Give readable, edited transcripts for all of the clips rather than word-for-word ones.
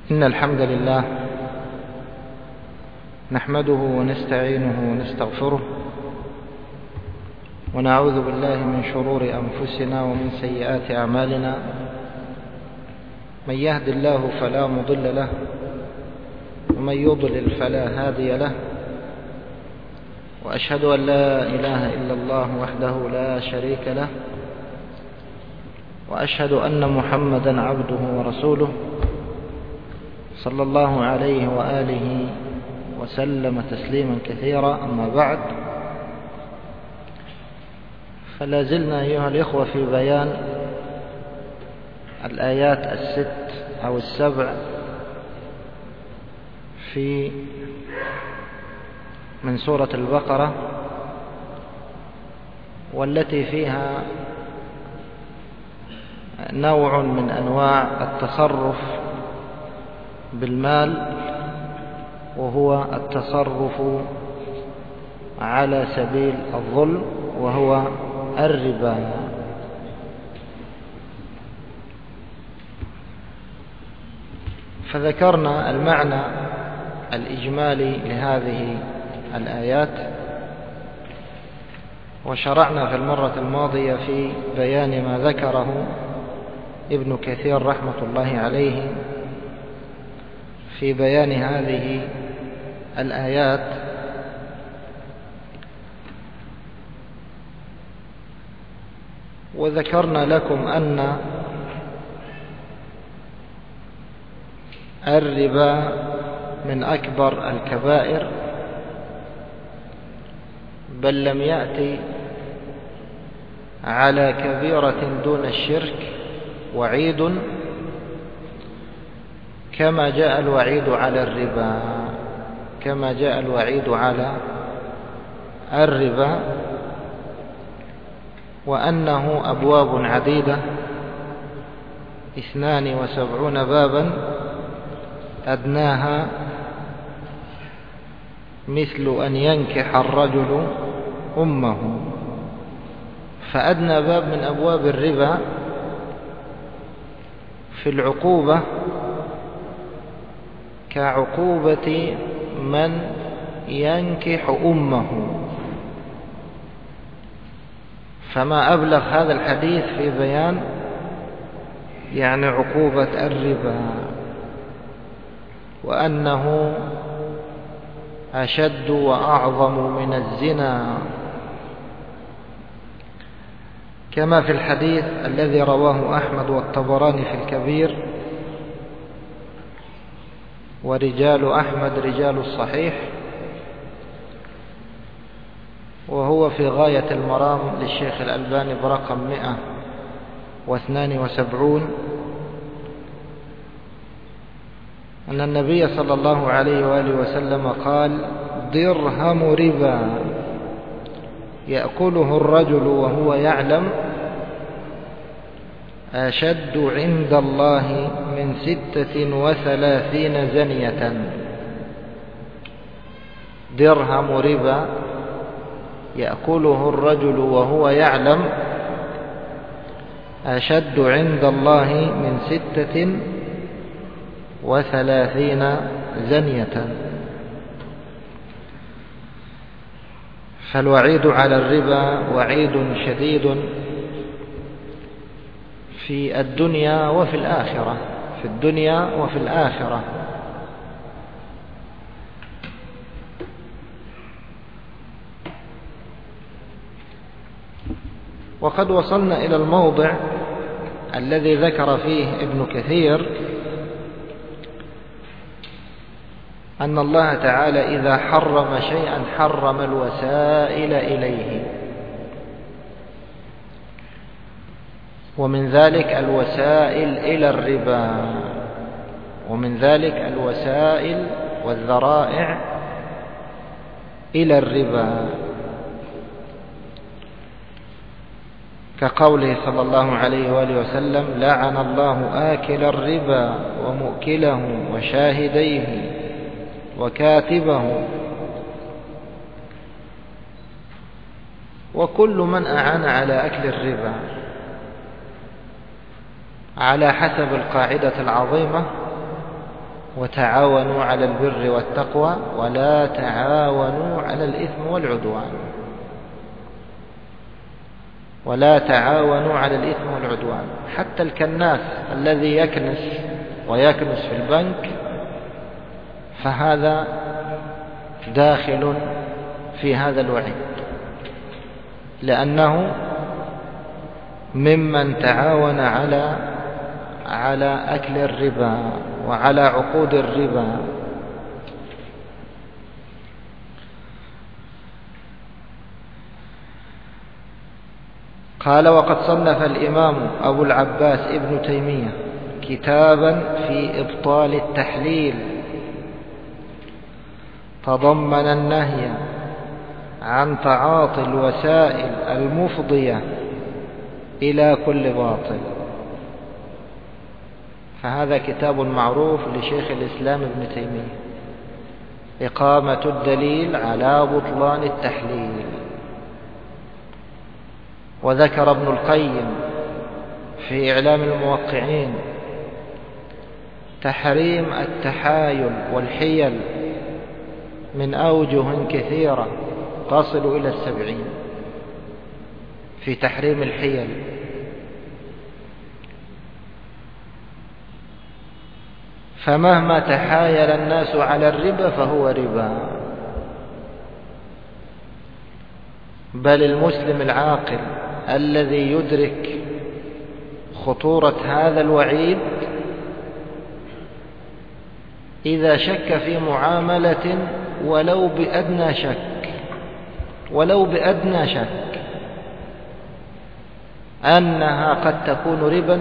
إن الحمد لله نحمده ونستعينه ونستغفره ونعوذ بالله من شرور أنفسنا ومن سيئات أعمالنا. من يهد الله فلا مضل له ومن يضلل فلا هادي له، وأشهد أن لا إله إلا الله وحده لا شريك له، وأشهد أن محمدا عبده ورسوله صلى الله عليه وآله وسلم تسليما كثيرا. أما بعد، فلا زلنا أيها الإخوة في بيان الآيات الست أو السبع من سورة البقرة، والتي فيها نوع من أنواع التصرف بالمال، وهو التصرف على سبيل الظلم، وهو الربا. فذكرنا المعنى الإجمالي لهذه الآيات، وشرعنا في المرة الماضية في بيان ما ذكره ابن كثير رحمة الله عليه في بيان هذه الآيات. وذكرنا لكم أن الربا من أكبر الكبائر، بل لم يأتي على كبيرة دون الشرك وعيد كما جاء الوعيد على الربا، كما جاء الوعيد على الربا، وأنه أبواب عديدة 72 بابا، أدناها مثل أن ينكح الرجل أمه. فأدنى باب من أبواب الربا في العقوبة كعقوبة من ينكح أمه، فما أبلغ هذا الحديث في بيان يعني عقوبة الربا، وأنه أشد وأعظم من الزنا، كما في الحديث الذي رواه أحمد والطبراني في الكبير، ورجال أحمد رجال الصحيح، وهو في غاية المرام للشيخ الألباني برقم 172، أن النبي صلى الله عليه وآله وسلم قال: درهم ربا يأكله الرجل وهو يعلم أشد عند الله من 36 زنية. درهم ربا يأكله الرجل وهو يعلم أشد عند الله من 36 زنية. فالوعيد على الربا وعيد شديد في الدنيا وفي الآخرة، في الدنيا وفي الآخرة. وقد وصلنا إلى الموضع الذي ذكر فيه ابن كثير أن الله تعالى إذا حرم شيئا حرم الوسائل إليه، ومن ذلك الوسائل إلى الربا، ومن ذلك الوسائل والذرائع إلى الربا، كقوله صلى الله عليه وآله وسلم: لعن الله آكل الربا ومؤكله وشاهديه وكاتبه وكل من أعان على أكل الربا. على حسب القاعدة العظيمة وتعاونوا على البر والتقوى ولا تعاونوا على الإثم والعدوان. ولا تعاونوا على الإثم والعدوان. حتى الكناس الذي يكنس ويكنس في البنك فهذا داخل في هذا الوعيد، لأنه ممن تعاون على أكل الربا وعلى عقود الربا. قال: وقد صنف الإمام أبو العباس ابن تيمية كتابا في إبطال التحليل تضمن النهي عن تعاطي الوسائل المفضية إلى كل باطل. فهذا كتاب معروف لشيخ الإسلام ابن تيمية، إقامة الدليل على بطلان التحليل. وذكر ابن القيم في إعلام الموقعين تحريم التحايل والحيل من أوجه كثيرة تصل إلى 70 في تحريم الحيل. فمهما تحايل الناس على الربا فهو ربا. بل المسلم العاقل الذي يدرك خطورة هذا الوعيد إذا شك في معاملة ولو بأدنى شك أنها قد تكون ربا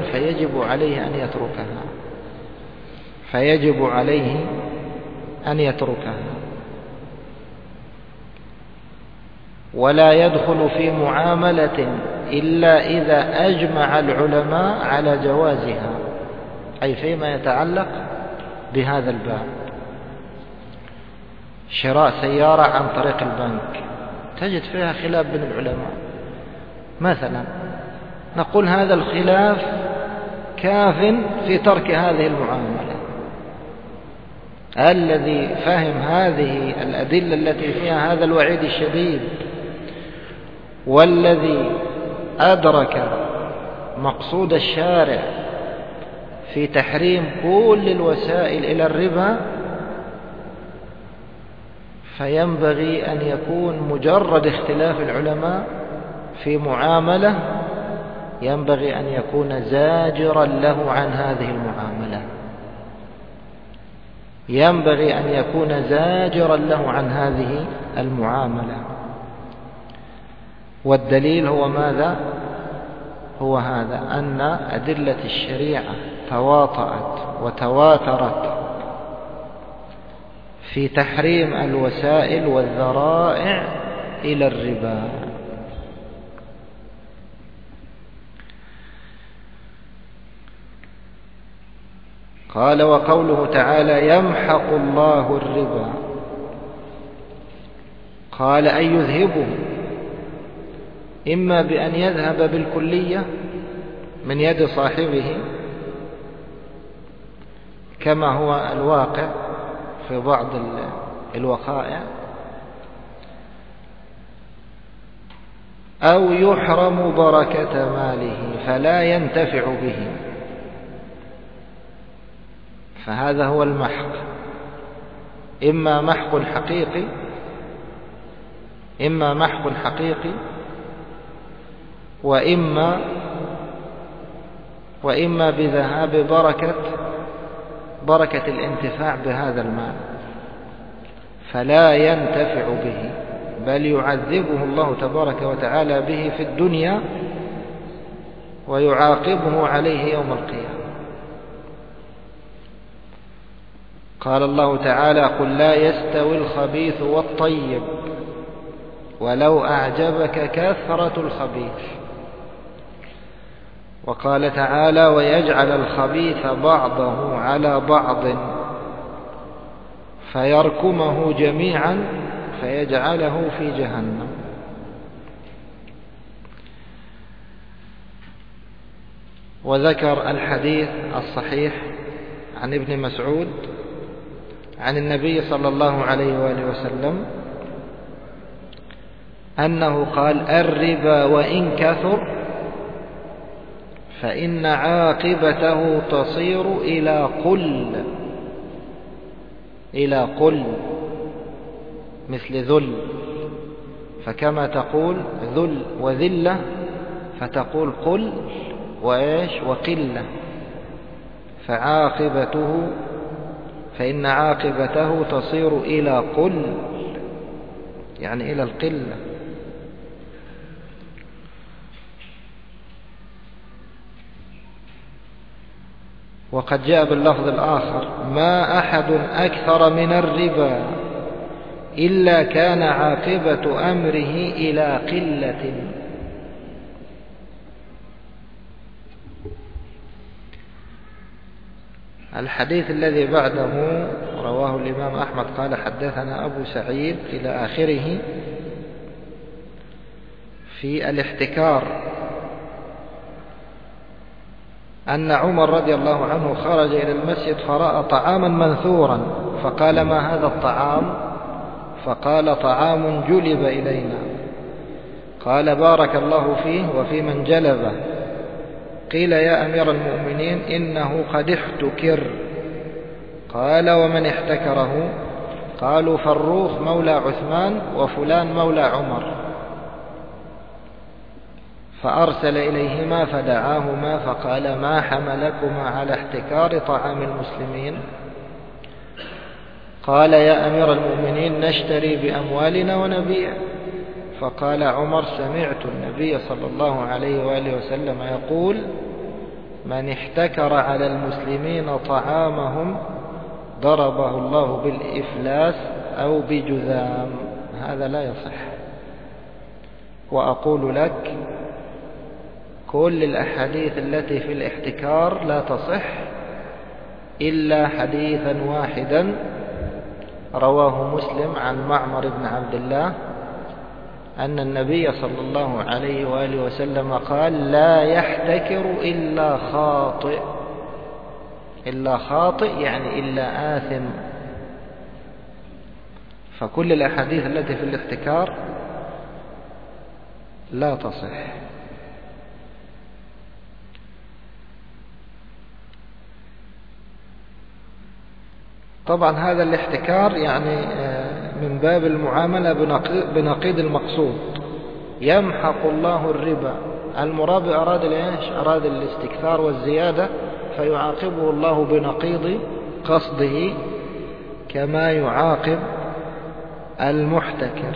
فيجب عليه أن يتركها ولا يدخل في معاملة إلا إذا أجمع العلماء على جوازها، أي فيما يتعلق بهذا الباب. شراء سيارة عن طريق البنك تجد فيها خلاف بين العلماء مثلا، نقول هذا الخلاف كاف في ترك هذه المعاملة. الذي فهم هذه الأدلة التي فيها هذا الوعيد الشديد والذي أدرك مقصود الشارع في تحريم كل الوسائل إلى الربا، فينبغي أن يكون مجرد اختلاف العلماء في معاملة ينبغي أن يكون زاجرا له عن هذه المعاملة، ينبغي أن يكون زاجرا له عن هذه المعاملة. والدليل هو ماذا؟ هو هذا، أن أدلة الشريعة تواطأت وتواترت في تحريم الوسائل والذرائع إلى الربا. قال: وقوله تعالى: يمحق الله الربا. قال: أي يذهبه، إما بأن يذهب بالكلية من يد صاحبه كما هو الواقع في بعض الوقائع، أو يحرم بركة ماله فلا ينتفع به. فهذا هو المحق، إما محق حقيقي وإما بذهاب بركة الانتفاع بهذا المال، فلا ينتفع به بل يعذبه الله تبارك وتعالى به في الدنيا ويعاقبه عليه يوم القيامة. قال الله تعالى: قل لا يستوي الخبيث والطيب ولو أعجبك كثرة الخبيث. وقال تعالى: ويجعل الخبيث بعضه على بعض فيركمه جميعا فيجعله في جهنم. وذكر الحديث الصحيح عن ابن مسعود عن النبي صلى الله عليه وآله وسلم أنه قال: الربا وإن كثر فإن عاقبته تصير إلى قل مثل ذل، فكما تقول ذل وذلة فتقول قل وقلة، فإن عاقبته تصير إلى قل، يعني إلى القلة. وقد جاء باللفظ الآخر: ما أحد أكثر من الربا إلا كان عاقبة أمره إلى قلة. الحديث الذي بعده رواه الإمام أحمد قال: حدثنا أبو سعيد إلى آخره في الاحتكار، أن عمر رضي الله عنه خرج إلى المسجد فرأى طعاما منثورا فقال: ما هذا الطعام؟ فقال: طعام جلب إلينا. قال: بارك الله فيه وفي من جلبه. قيل: يا أمير المؤمنين إنه قد احتكر. قال: ومن احتكره؟ قالوا: فروخ مولى عثمان وفلان مولى عمر. فأرسل إليهما فدعاهما فقال: ما حملكما على احتكار طعام المسلمين؟ قال: يا أمير المؤمنين نشتري بأموالنا ونبيع. فقال عمر: سمعت النبي صلى الله عليه وآله وسلم يقول: من احتكر على المسلمين طعامهم ضربه الله بالإفلاس أو بجذام. هذا لا يصح. وأقول لك كل الأحاديث التي في الاحتكار لا تصح إلا حديثا واحدا رواه مسلم عن معمر بن عبد الله أن النبي صلى الله عليه وآله وسلم قال: لا يحتكر إلا خاطئ يعني إلا آثم. فكل الأحاديث التي في الاحتكار لا تصح. طبعا هذا الاحتكار يعني من باب المعاملة بنقيض المقصود. يمحق الله الربا، المرابي أراد أراد الاستكثار والزيادة فيعاقبه الله بنقيض قصده كما يعاقب المحتكر.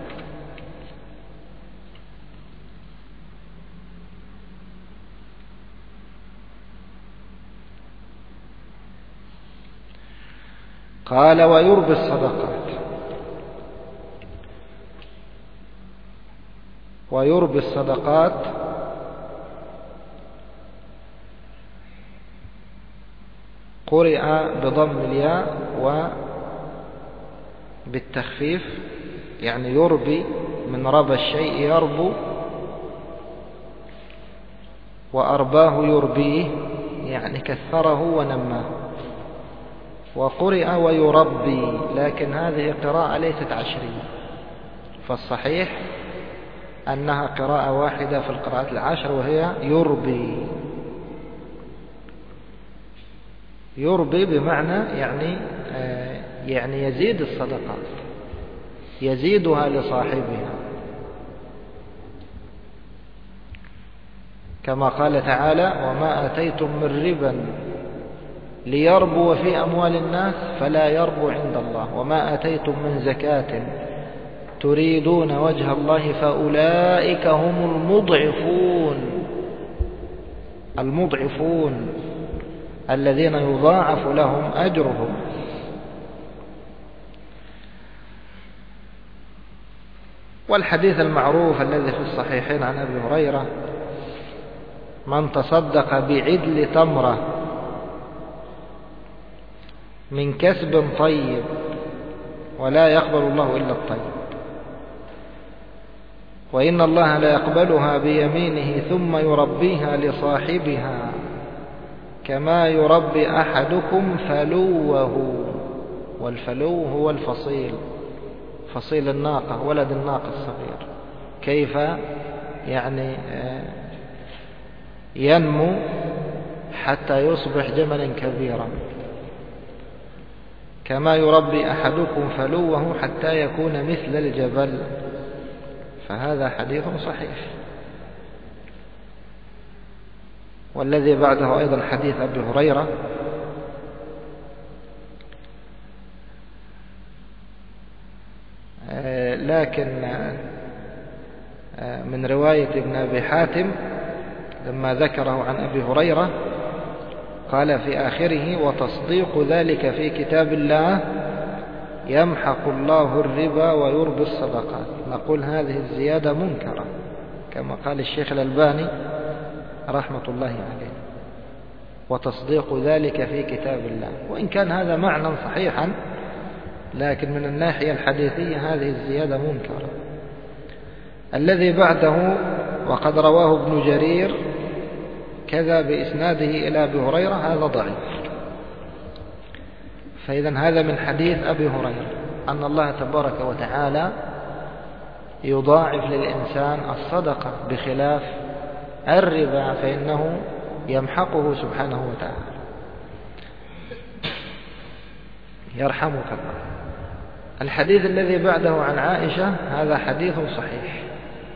قال: ويربي الصدقات قرئ بضم الياء وبالتخفيف، يعني يربي من ربى الشيء يربو، وأرباه يربيه يعني كثره ونماه. وقرئ ويربي، لكن هذه قراءة ليست عشرية، فالصحيح أنها قراءة واحدة في القراءات العشر وهي يربي بمعنى يعني يزيد الصدقات، يزيدها لصاحبها، كما قال تعالى: وما آتيتم من ربا ليربو في أموال الناس فلا يربو عند الله، وما آتيتم من زكاة تريدون وجه الله فأولئك هم المضعفون الذين يضاعف لهم أجرهم. والحديث المعروف الذي في الصحيحين عن أبي هريرة: من تصدق بعدل تمرة من كسب طيب ولا يقبل الله إلا الطيب، وإن الله لا يقبلها بيمينه ثم يربيها لصاحبها كما يربي أحدكم فلوه. والفلو هو الفصيل، فصيل الناقة، ولد الناقة الصغير، كيف يعني ينمو حتى يصبح جملا كبيرا، كما يربي أحدكم فلوه حتى يكون مثل الجبل. فهذا حديث صحيح. والذي بعده أيضا حديث أبي هريرة لكن من رواية ابن أبي حاتم لما ذكره عن أبي هريرة قال في آخره: وتصديق ذلك في كتاب الله يمحق الله الربا ويربي الصدقات. نقول هذه الزيادة منكرة كما قال الشيخ الألباني رحمة الله عليه، وتصديق ذلك في كتاب الله، وإن كان هذا معنى صحيحا لكن من الناحية الحديثية هذه الزيادة منكرة. الذي بعده وقد رواه ابن جرير كذا بإسناده إلى أبي هريرة هذا ضعيف. فإذا هذا من حديث أبي هريرة أن الله تبارك وتعالى يضاعف للإنسان الصدقة بخلاف الربا فإنه يمحقه سبحانه وتعالى. يرحمك الله. الحديث الذي بعده عن عائشة هذا حديث صحيح،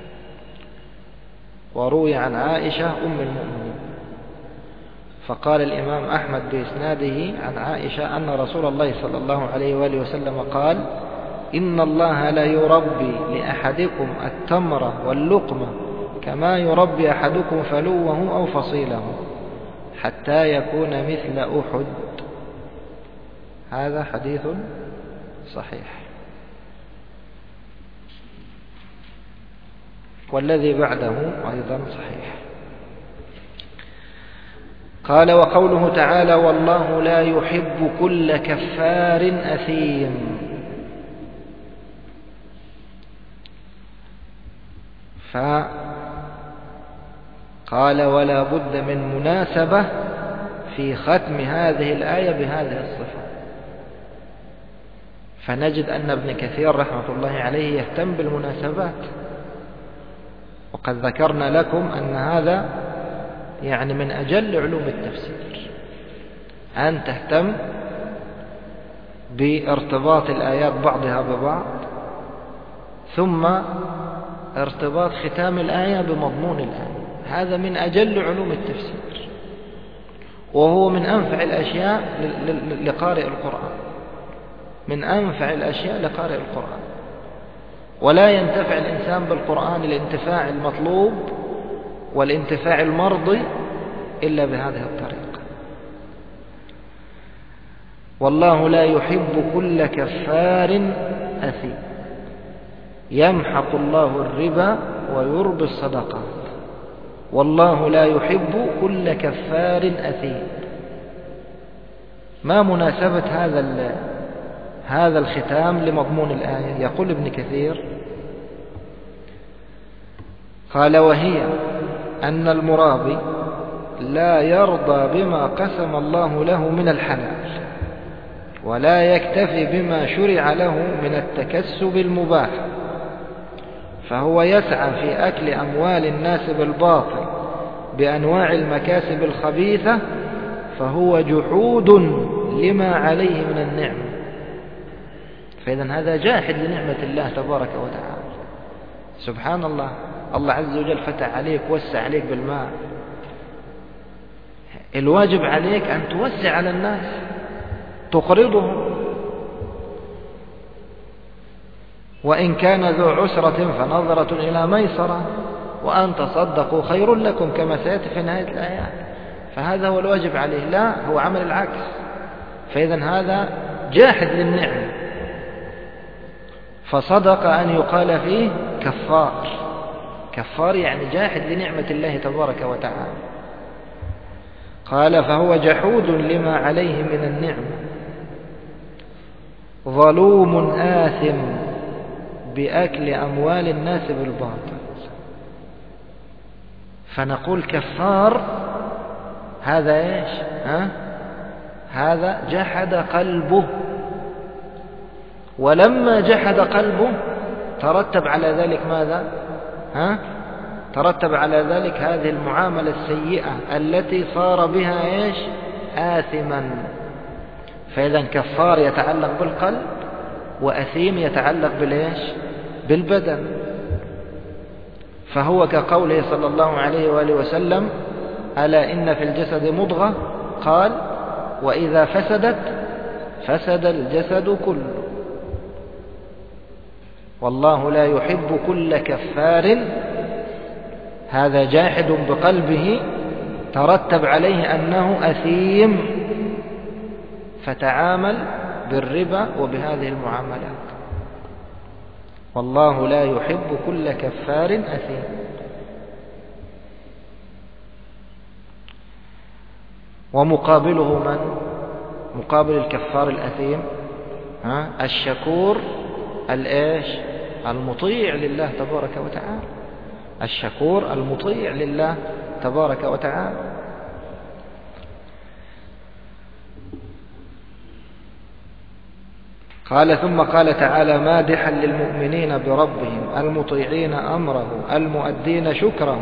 وروي عن عائشة أم المؤمنين. فقال الإمام أحمد بإسناده عن عائشة أن رسول الله صلى الله عليه وآله وسلم قال: إن الله لا يربي لأحدكم التمر واللقمة كما يربي أحدكم فلوه أو فصيله حتى يكون مثل أحد. هذا حديث صحيح. والذي بعده أيضا صحيح. قال: وقوله تعالى: والله لا يحب كل كفار أثيم. فقال: ولا بد من مناسبة في ختم هذه الآية بهذه الصفة. فنجد أن ابن كثير رحمة الله عليه يهتم بالمناسبات، وقد ذكرنا لكم أن هذا يعني من أجل علوم التفسير، أن تهتم بارتباط الآيات بعضها ببعض، ثم ارتباط ختام الآية بمضمون الآية. هذا من أجل علوم التفسير، وهو من أنفع الأشياء لقارئ القرآن، من أنفع الأشياء لقارئ القرآن. ولا ينتفع الإنسان بالقرآن الانتفاع المطلوب والانتفاع المرضي إلا بهذه الطريقة. والله لا يحب كل كفار أثيم يمحق الله الربا ويربي الصدقات. والله لا يحب كل كفار أثيم. ما مناسبة هذا الختام لمضمون الآية؟ يقول ابن كثير: قال: وهي أن المرابي لا يرضى بما قسم الله له من الحلال، ولا يكتفي بما شرع له من التكسب المباح، فهو يسعى في أكل أموال الناس بالباطل بأنواع المكاسب الخبيثة، فهو جحود لما عليه من النعمة. فإذا هذا جاحد لنعمة الله تبارك وتعالى. سبحان الله، الله عز وجل فتح عليك، وسع عليك بالماء، الواجب عليك أن توسع على الناس، تقرضهم، وإن كان ذو عسرة فنظرة إلى ميسرة وأن تصدقوا خير لكم كما سيأتي في نهاية الآيات. فهذا هو الواجب عليه، لا هو عمل العكس. فإذا هذا جاحد للنعمة، فصدق أن يقال فيه كفار. كفار يعني جاحد لنعمة الله تبارك وتعالى. قال: فهو جحود لما عليه من النعمة، ظلوم آثم بأكل أموال الناس بالباطل. فنقول كفار هذا إيش؟ هذا جحد قلبه ولما جحد قلبه ترتب على ذلك ماذا؟ ترتب على ذلك هذه المعاملة السيئة التي صار بها إيش؟ آثما. فإذا كفار يتعلق بالقلب، وأثيم يتعلق بالإيش؟ بالبدن. فهو كقوله صلى الله عليه وآله وسلم: ألا إن في الجسد مضغة، قال: وإذا فسدت فسد الجسد كله. والله لا يحب كل كفار، هذا جاحد بقلبه ترتب عليه أنه أثيم، فتعامل بالربا وبهذه المعاملات. والله لا يحب كل كفار أثيم. ومقابله من؟ مقابل الكفار الأثيم الشكور الإيش؟ المطيع لله تبارك وتعالى. الشكور المطيع لله تبارك وتعالى. قال: ثم قال تعالى مادحا للمؤمنين بربهم المطيعين أمره المؤدين شكره.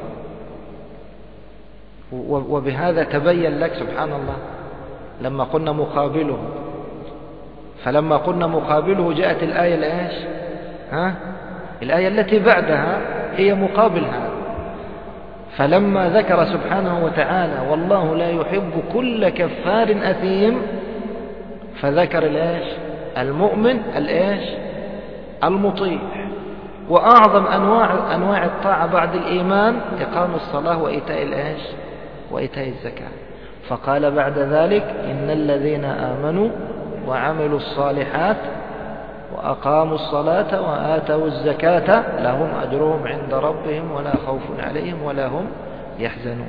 وبهذا تبين لك سبحان الله لما قلنا مقابله، فلما قلنا مقابله جاءت الآية الإيش؟ الآية التي بعدها هي مقابل هذا. فلما ذكر سبحانه وتعالى والله لا يحب كل كفار أثيم، فذكر الإيش؟ المؤمن الإيش؟ المطيع. وأعظم أنواع الطاعة بعد الإيمان إقام الصلاة وإيتاء الإيش؟ وإيتاء الزكاة. فقال بعد ذلك: إن الذين آمنوا وعملوا الصالحات وأقاموا الصلاة وآتوا الزكاة لهم أجرهم عند ربهم ولا خوف عليهم ولا هم يحزنون.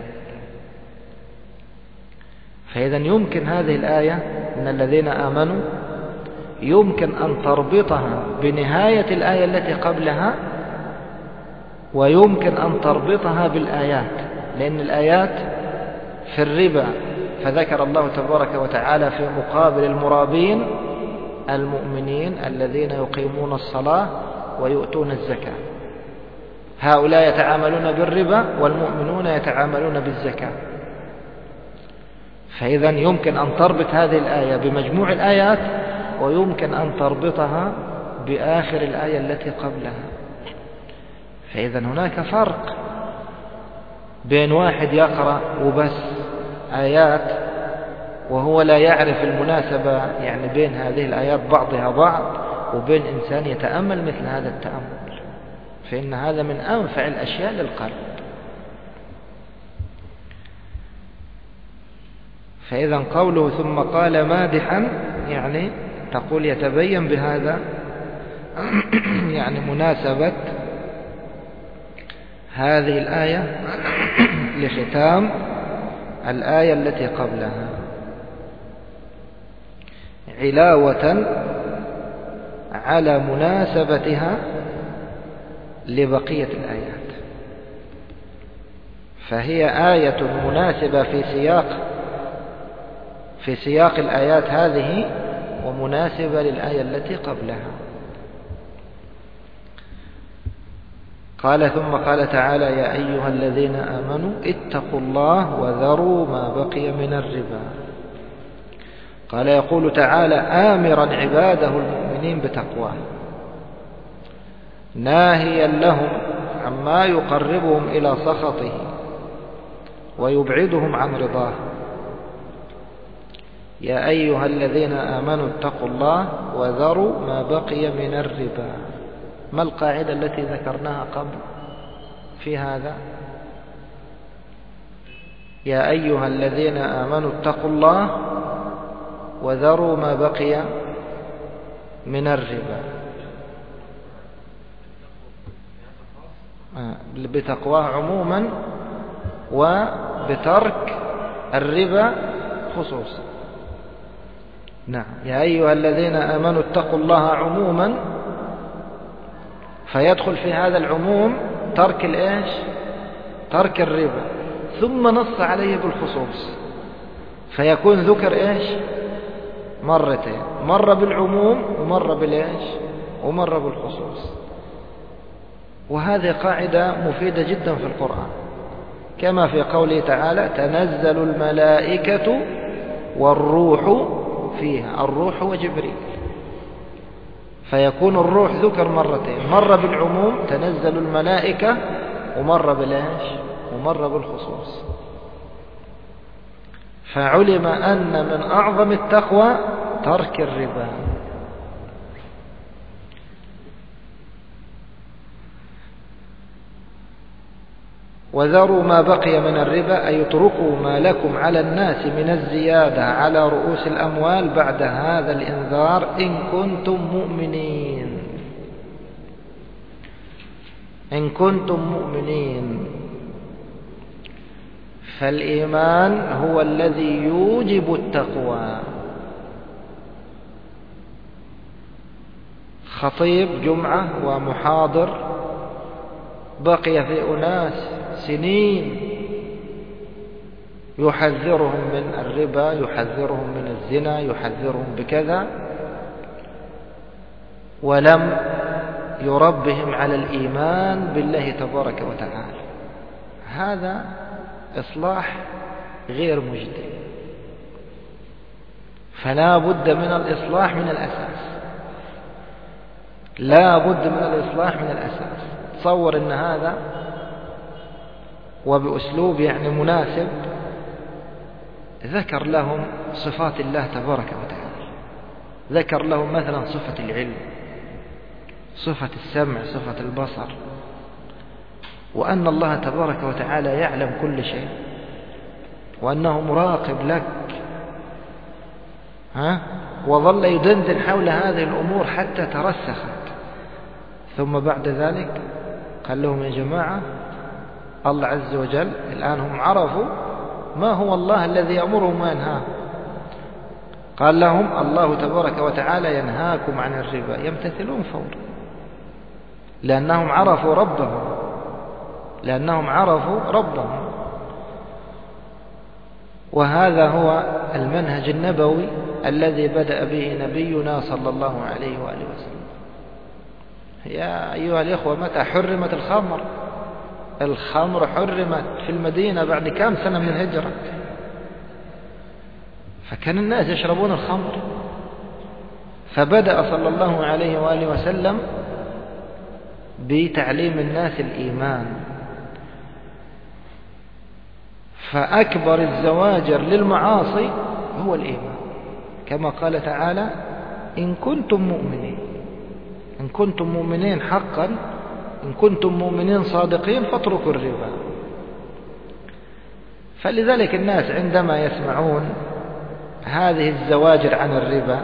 فإذا يمكن هذه الآية إن الذين آمنوا يمكن أن تربطها بنهاية الآية التي قبلها، ويمكن أن تربطها بالآيات، لأن الآيات في الربا فذكر الله تبارك وتعالى في مقابل المرابين المؤمنين الذين يقيمون الصلاة ويؤتون الزكاة. هؤلاء يتعاملون بالربا والمؤمنون يتعاملون بالزكاة. فإذا يمكن أن تربط هذه الآية بمجموع الآيات، ويمكن أن تربطها بآخر الآية التي قبلها. فإذا هناك فرق بين واحد يقرأ وبس آيات وهو لا يعرف المناسبة يعني بين هذه الآيات بعضها بعض، وبين إنسان يتأمل مثل هذا التأمل، فإن هذا من أنفع الأشياء للقلب. فإذا قوله ثم قال مادحا يعني تقول يتبين بهذا يعني مناسبة هذه الآية لختام الآية التي قبلها، علاوة على مناسبتها لبقية الآيات. فهي آية مناسبة في سياق الآيات هذه، ومناسبة للآية التي قبلها. قال ثم قال تعالى يا أيها الذين آمنوا اتقوا الله وذروا ما بقي من الربا. قال يقول تعالى آمرا عباده المؤمنين بتقواه، ناهيا لهم عما يقربهم إلى سخطه ويبعدهم عن رضاه. يا أيها الذين آمنوا اتقوا الله وذروا ما بقي من الربا. ما القاعدة التي ذكرناها قبل في هذا؟ يا أيها الذين آمنوا اتقوا الله وذروا ما بقي من الربا. بتقواه عموما وبترك الربا خصوصا. نعم، يا أيها الذين آمنوا اتقوا الله عموما، فيدخل في هذا العموم ترك الإيش؟ ترك الربا، ثم نص عليه بالخصوص، فيكون ذكر إيش؟ مرتين، مرة بالعموم ومرة بالإيش ومرة بالخصوص. وهذه قاعدة مفيدة جدا في القرآن، كما في قوله تعالى تنزل الملائكة والروح فيها، الروح وجبريل، فيكون الروح ذكر مرتين، مرة بالعموم تنزل الملائكة، ومرة بالإيش ومرة بالخصوص. فعلم أن من أعظم التقوى ترك الربا. وذروا ما بقي من الربا، أي اتركوا ما لكم على الناس من الزيادة على رؤوس الأموال بعد هذا الإنذار إن كنتم مؤمنين. إن كنتم مؤمنين. فالإيمان هو الذي يوجب التقوى. خطيب جمعة ومحاضر بقي في أناس سنين يحذرهم من الربا، يحذرهم من الزنا، يحذرهم بكذا، ولم يربهم على الإيمان بالله تبارك وتعالى. هذا إصلاح غير مجدي. فلا بد من الإصلاح من الأساس، لا بد من الإصلاح من الأساس. تصور أن هذا وبأسلوب يعني مناسب ذكر لهم صفات الله تبارك وتعالى، ذكر لهم مثلا صفة العلم، صفة السمع، صفة البصر، وأن الله تبارك وتعالى يعلم كل شيء، وأنه مراقب لك، وظل يدندن حول هذه الأمور حتى ترسخت. ثم بعد ذلك قال لهم يا جماعة الله عز وجل الآن هم عرفوا ما هو الله الذي يأمرهم وينهاهم. قال لهم الله تبارك وتعالى ينهاكم عن الربا، يمتثلون فورا، لأنهم عرفوا ربهم، لأنهم عرفوا ربهم. وهذا هو المنهج النبوي الذي بدأ به نبينا صلى الله عليه وآله وسلم. يا أيها الإخوة، متى حرمت الخمر؟ الخمر حرمت في المدينة بعد كام سنة من الهجرة، فكان الناس يشربون الخمر. فبدأ صلى الله عليه وآله وسلم بتعليم الناس الإيمان. فأكبر الزواجر للمعاصي هو الإيمان، كما قال تعالى إن كنتم مؤمنين. إن كنتم مؤمنين حقا، إن كنتم مؤمنين صادقين فاتركوا الربا. فلذلك الناس عندما يسمعون هذه الزواجر عن الربا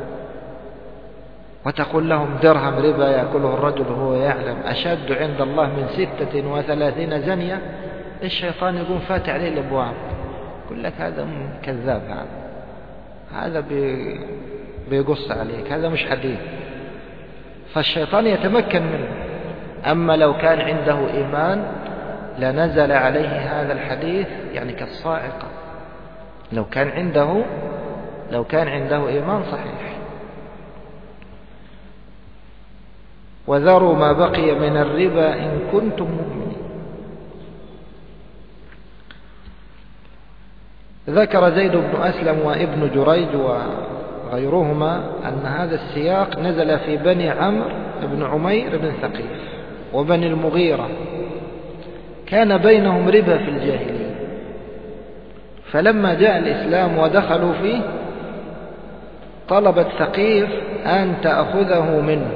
وتقول لهم درهم ربا يأكله الرجل وهو يعلم أشد عند الله من 36 زنية، الشيطان يقوم فاتح عليه الأبواب، يقول لك هذا كذاب، هذا بيقص عليك، هذا مش حديث. فالشيطان يتمكن منه. أما لو كان عنده إيمان لنزل عليه هذا الحديث يعني كالصاعقة، لو كان عنده إيمان صحيح. وذروا ما بقي من الربا إن كنتم مؤمنين. ذكر زيد بن أسلم وابن جريج وغيرهما أن هذا السياق نزل في بني عمرو بن عمير بن ثقيف وبني المغيرة، كان بينهم ربا في الجاهلية، فلما جاء الإسلام ودخلوا فيه طلبت ثقيف أن تأخذه منه،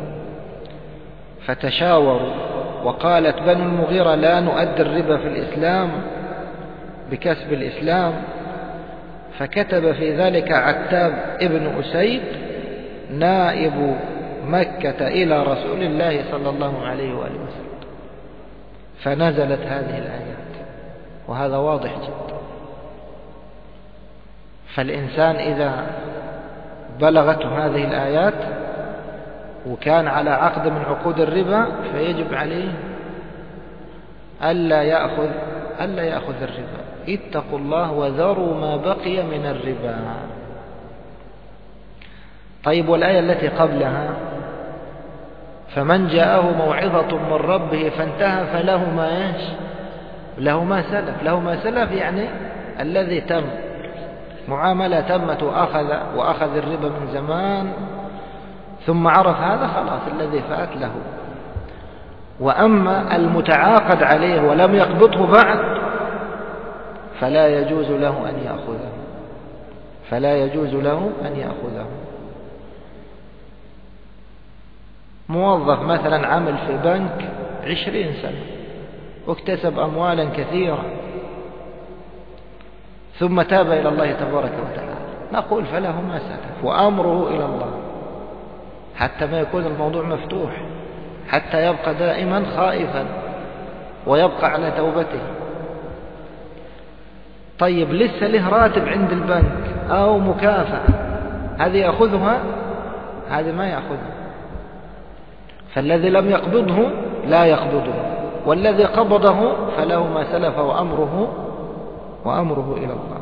فتشاوروا وقالت بنو المغيرة لا نؤدي الربا في الإسلام بكسب الإسلام. فكتب في ذلك عتاب ابن أسيد نائب مكة إلى رسول الله صلى الله عليه وآله وسلم، فنزلت هذه الآيات، وهذا واضح جدا. فالإنسان إذا بلغته هذه الآيات وكان على عقد من عقود الربا فيجب عليه ألا يأخذ الربا. اتقوا الله وذروا ما بقي من الربا. طيب والآية التي قبلها فمن جاءه موعظة من ربه فانتهى فله ما له ما سلف. له ما سلف يعني الذي تم، معاملة تمت وأخذ الربا من زمان ثم عرف هذا خلاص الذي فات له. وأما المتعاقد عليه ولم يقبضه بعد فلا يجوز له أن يأخذه. موظف مثلا عمل في بنك 20 سنة واكتسب أموالا كثيرة ثم تاب إلى الله تبارك وتعالى، نقول فله ما سلف وأمره إلى الله حتى ما يكون الموضوع مفتوح، حتى يبقى دائما خائفا ويبقى على توبته. طيب لسه له راتب عند البنك أو مكافأة، هذه يأخذها؟ هذه ما يأخذها. فالذي لم يقبضه لا يقبضه، والذي قبضه فله ما سلف وأمره إلى الله.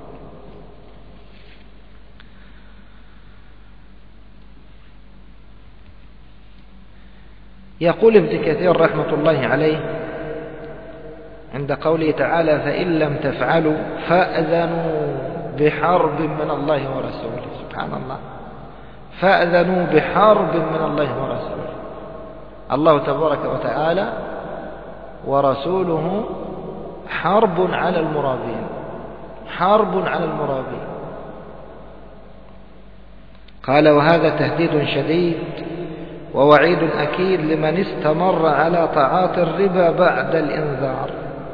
يقول ابن كثير رحمة الله عليه عند قوله تعالى فإن لم تفعلوا فأذنوا بحرب من الله ورسوله. سبحان الله، فأذنوا بحرب من الله ورسوله. الله تبارك وتعالى ورسوله حرب على المرابين، قال وهذا تهديد شديد ووعيد أكيد لمن استمر على تعاطي الربا بعد الإنذار.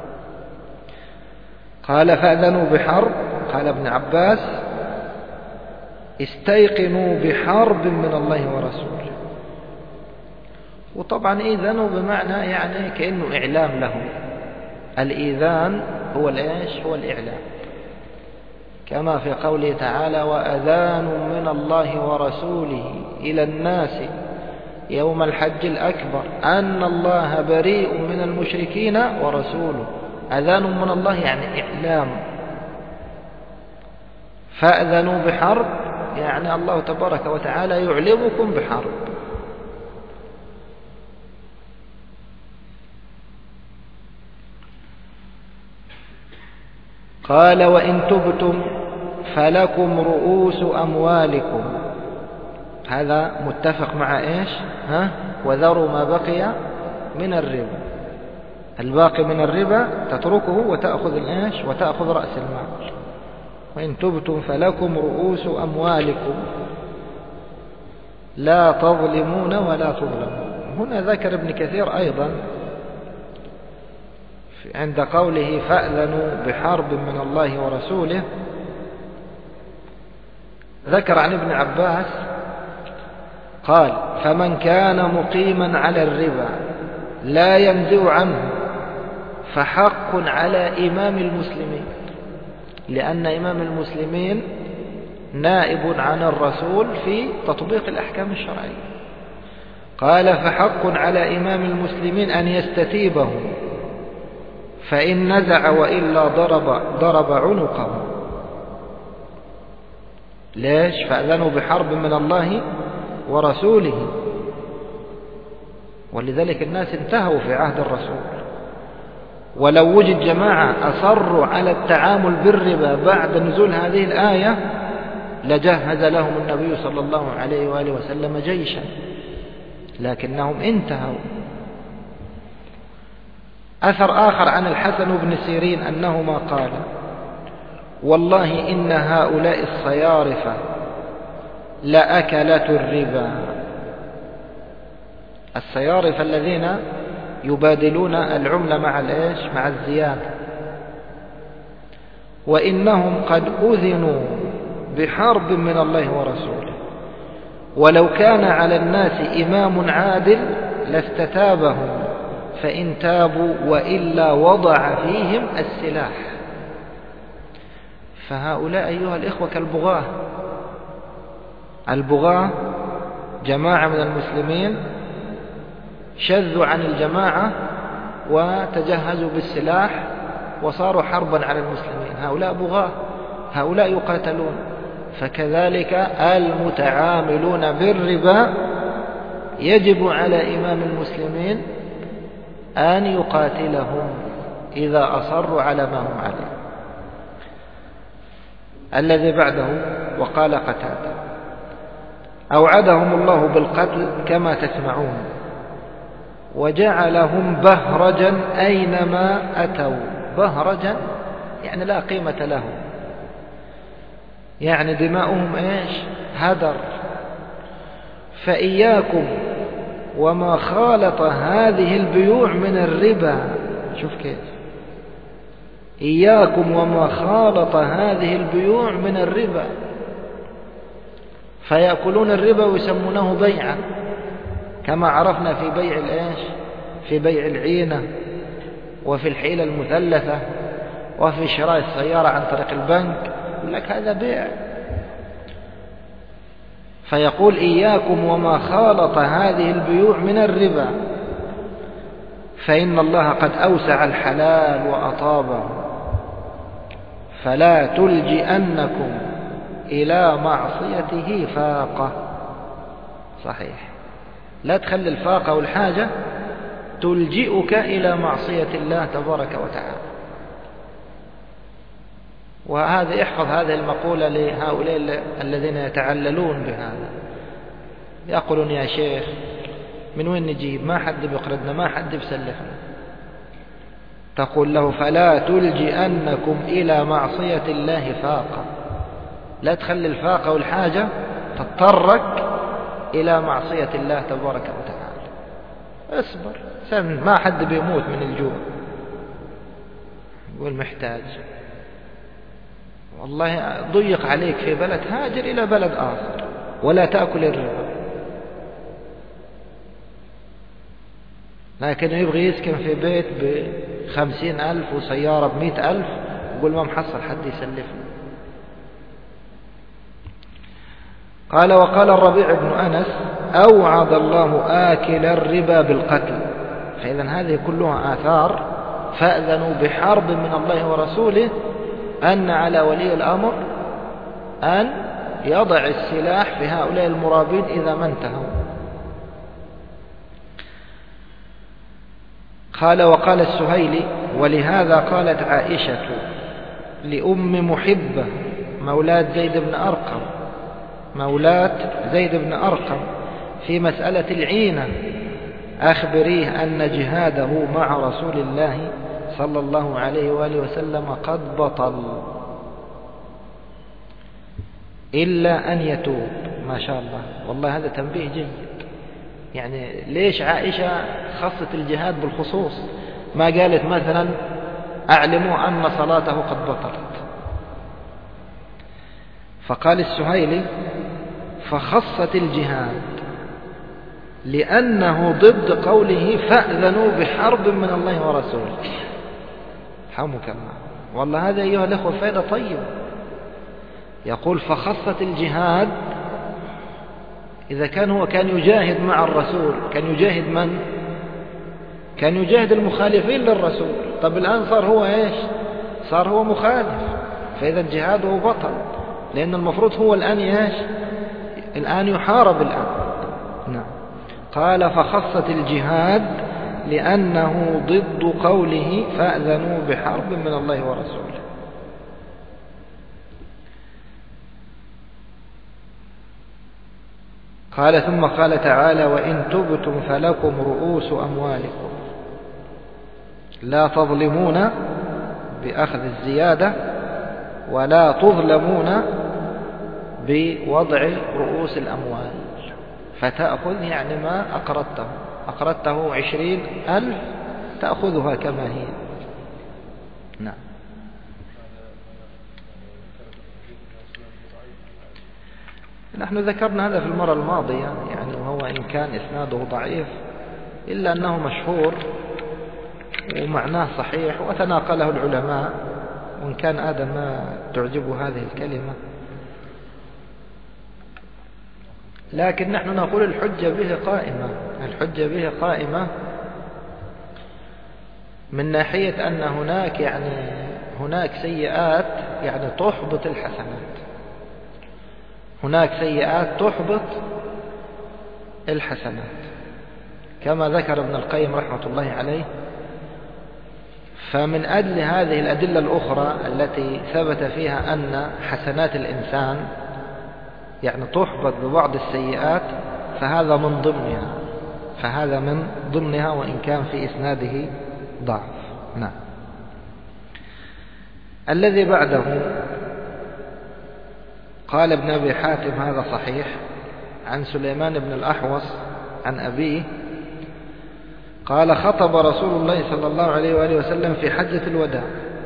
قال فأذنوا بحرب، قال ابن عباس استيقنوا بحرب من الله ورسوله. وطبعا إذنوا بمعنى يعني كأنه إعلام له. الإذان هو الإعلام، كما في قوله تعالى وأذان من الله ورسوله إلى الناس يوم الحج الأكبر أن الله بريء من المشركين ورسوله. أذان من الله يعني إعلام. فأذنوا بحرب يعني الله تبارك وتعالى يعلمكم بحرب. قال وإن تبتم فلكم رؤوس أموالكم. هذا متفق مع إيش؟ وذروا ما بقي من الربا. الباقي من الربا تتركه وتأخذ الإيش؟ وتأخذ رأس المال. وإن تبتم فلكم رؤوس أموالكم لا تظلمون ولا تظلمون. هنا ذكر ابن كثير أيضا عند قوله فأذنوا بحرب من الله ورسوله، ذكر عن ابن عباس قال فمن كان مقيما على الربا لا ينزع عنه فحق على إمام المسلمين، لأن إمام المسلمين نائب عن الرسول في تطبيق الأحكام الشرعية. قال فحق على إمام المسلمين أن يستتيبه فإن نزع وإلا ضرب عنقه. ليش؟ فأذنوا بحرب من الله ورسوله، ولذلك الناس انتهوا في عهد الرسول. ولو وجد جماعة أصروا على التعامل بالربا بعد نزول هذه الآية لجهز لهم النبي صلى الله عليه وآله وسلم جيشا، لكنهم انتهوا. أثر آخر عن الحسن بن سيرين أنهما قال والله إن هؤلاء الصيارفة لأكلة الربا. الصيارفة الذين يبادلون العملة مع الزيادة. وإنهم قد أذنوا بحرب من الله ورسوله، ولو كان على الناس إمام عادل لاستتابهم فإن تابوا وإلا وضع فيهم السلاح. فهؤلاء أيها الإخوة البغاة جماعة من المسلمين شذوا عن الجماعة وتجهزوا بالسلاح وصاروا حربا على المسلمين. هؤلاء بغاة، هؤلاء يقاتلون. فكذلك المتعاملون بالربا يجب على إمام المسلمين أن يقاتلهم إذا أصروا على ما هم عليه. الذي بعده وقال قتادة: أوعدهم الله بالقتل كما تسمعون وجعلهم بهرجا أينما أتوا. بهرجا يعني لا قيمة لهم، يعني دماؤهم إيش؟ هدر. فإياكم وما خالط هذه البيوع من الربا. شوف كيف، إياكم وما خالط هذه البيوع من الربا، فيأكلون الربا ويسمونه بيعا، كما عرفنا في بيع الإيش؟ في بيع العينة، وفي الحيلة المثلثة، وفي شراء السيارة عن طريق البنك، يقول لك هذا بيع. فيقول: إياكم وما خالط هذه البيوع من الربا، فإن الله قد أوسع الحلال وأطابه، فلا تلجئنكم إلى معصيته فاقة. صحيح، لا تخلي الفاقة والحاجة تلجئك إلى معصية الله تبارك وتعالى. وهذا احفظ هذه المقولة لهؤلاء الذين يتعللون بهذا، يقولون: يا شيخ من وين نجيب؟ ما حد بيقرضنا، ما حد بيسلفنا. تقول له: فلا تلجئنكم إلى معصية الله فاقة. لا تخلي الفاقة والحاجة تضطرك إلى معصية الله تبارك وتعالى. اصبر، ما حد بيموت من الجوع. يقول محتاج، والله ضيق عليك في بلد، هاجر إلى بلد آخر ولا تأكل الربا. لكن يبغي يسكن في بيت ب50,000 وسيارة ب100,000، يقول ما محصل حد يسلفني. قال: وقال الربيع بن أنس: أوعد الله آكل الربا بالقتل. فإذا هذه كلها آثار. فأذنوا بحرب من الله ورسوله، أن على ولي الأمر أن يضع السلاح في هؤلاء المرابين إذا ما انتهوا. قال: وقال السهيلي: ولهذا قالت عائشة لأم محبة مولاة زيد بن أرقم في مسألة العينة: أخبريه أن جهاده مع رسول الله صلى الله عليه وآله وسلم قد بطل إلا أن يتوب. ما شاء الله، والله هذا تنبيه جيد. يعني ليش عائشة خصت الجهاد بالخصوص؟ ما قالت مثلا: أعلموا أن صلاته قد بطلت. فقال السهيلي: فخصت الجهاد لأنه ضد قوله: فأذنوا بحرب من الله ورسوله. حمك الله، والله هذا أيها الأخوة فائدة طيبة. يقول: فخصت الجهاد. إذا كان هو كان يجاهد مع الرسول، كان يجاهد من؟ كان يجاهد المخالفين للرسول. طب الآن صار هو إيش؟ صار هو مخالف، فإذا جهاده بطل، لأن المفروض هو الآن إيش؟ الآن يحارب الآن. نعم. قال: فخصت الجهاد لأنه ضد قوله: فأذنوا بحرب من الله ورسوله. قال: ثم قال تعالى: وإن تبتم فلكم رؤوس أموالكم لا تظلمون بأخذ الزيادة ولا تظلمون بوضع رؤوس الأموال. فتأخذ يعني ما أقرضته 20,000 تأخذها كما هي. نعم. نحن ذكرنا هذا في المرة الماضية، يعني وهو إن كان إسناده ضعيف إلا أنه مشهور ومعناه صحيح وتناقله العلماء، وإن كان آدم ما تعجبه هذه الكلمة، لكن نحن نقول الحجة به قائمة من ناحية أن هناك سيئات يعني تحبط الحسنات، هناك سيئات تحبط الحسنات، كما ذكر ابن القيم رحمة الله عليه. فمن أجل هذه الأدلة الأخرى التي ثبت فيها أن حسنات الإنسان يعني تحبط ببعض السيئات، فهذا من ضمنها وإن كان في إسناده ضعف. نعم. الذي بعده قال ابن أبي حاتم هذا صحيح، عن سليمان بن الأحوص عن أبيه قال خطب رسول الله صلى الله عليه وآله وسلم في حجة الوداع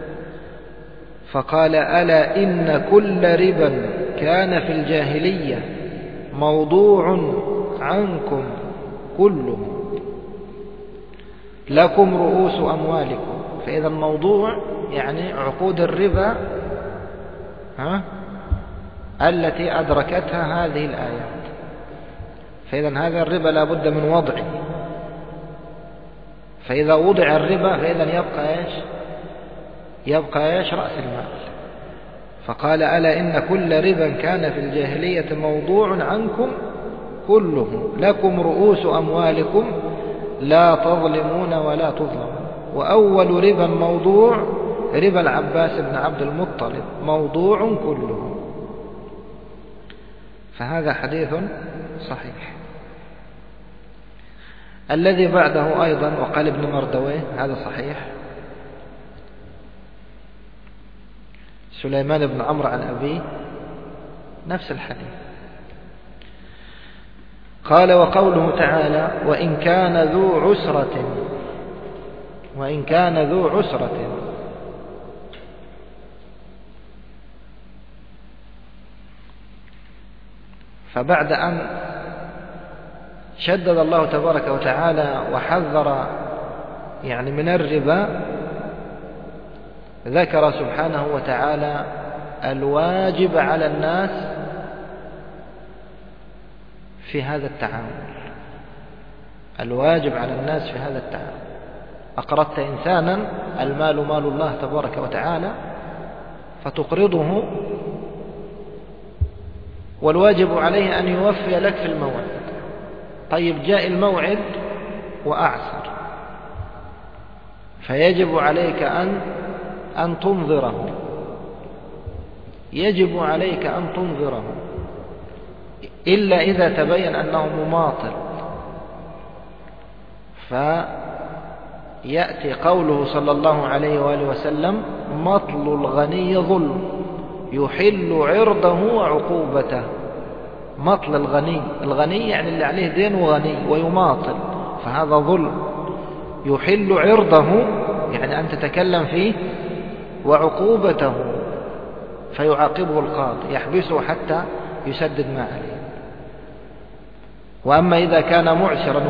فقال ألا إن كل ربا كان في الجاهلية موضوع عنكم كله لكم رؤوس أموالكم. فإذا الموضوع يعني عقود الربا التي أدركتها هذه الآيات. فإذا هذا الربا لا بد من وضعه، فإذا وضع الربا فإذا يبقى إيش؟ رأس المال. فقال ألا إن كل ربا كان في الجاهلية موضوع عنكم كله لكم رؤوس أموالكم لا تظلمون ولا تظلمون. وأول ربا موضوع ربا العباس بن عبد المطلب موضوع كله. فهذا حديث صحيح. الذي بعده أيضا وقال ابن مردويه هذا صحيح، سليمان بن عمرو عن أبيه نفس الحديث. قال وقوله تعالى وإن كان ذو عسرة فبعد أن شدد الله تبارك وتعالى وحذر يعني من الربا، ذكر سبحانه وتعالى الواجب على الناس في هذا التعامل. الواجب على الناس في هذا التعامل. أقرضت إنسانا المال مال الله تبارك وتعالى فتقرضه، والواجب عليه أن يوفي لك في الموعد. طيب جاء الموعد وأعسر، فيجب عليك أن تنظره، يجب عليك أن تنظره إلا إذا تبين أنه مماطل. فيأتي قوله صلى الله عليه وآله وسلم مطل الغني ظلم يحل عرضه وعقوبته. مطل الغني يعني اللي عليه دين وغني ويماطل، فهذا ظلم. يحل عرضه يعني أن تتكلم فيه، وعقوبته فيعاقبه القاضي يحبسه حتى يسدد ما عليه. وأما إذا كان معسرا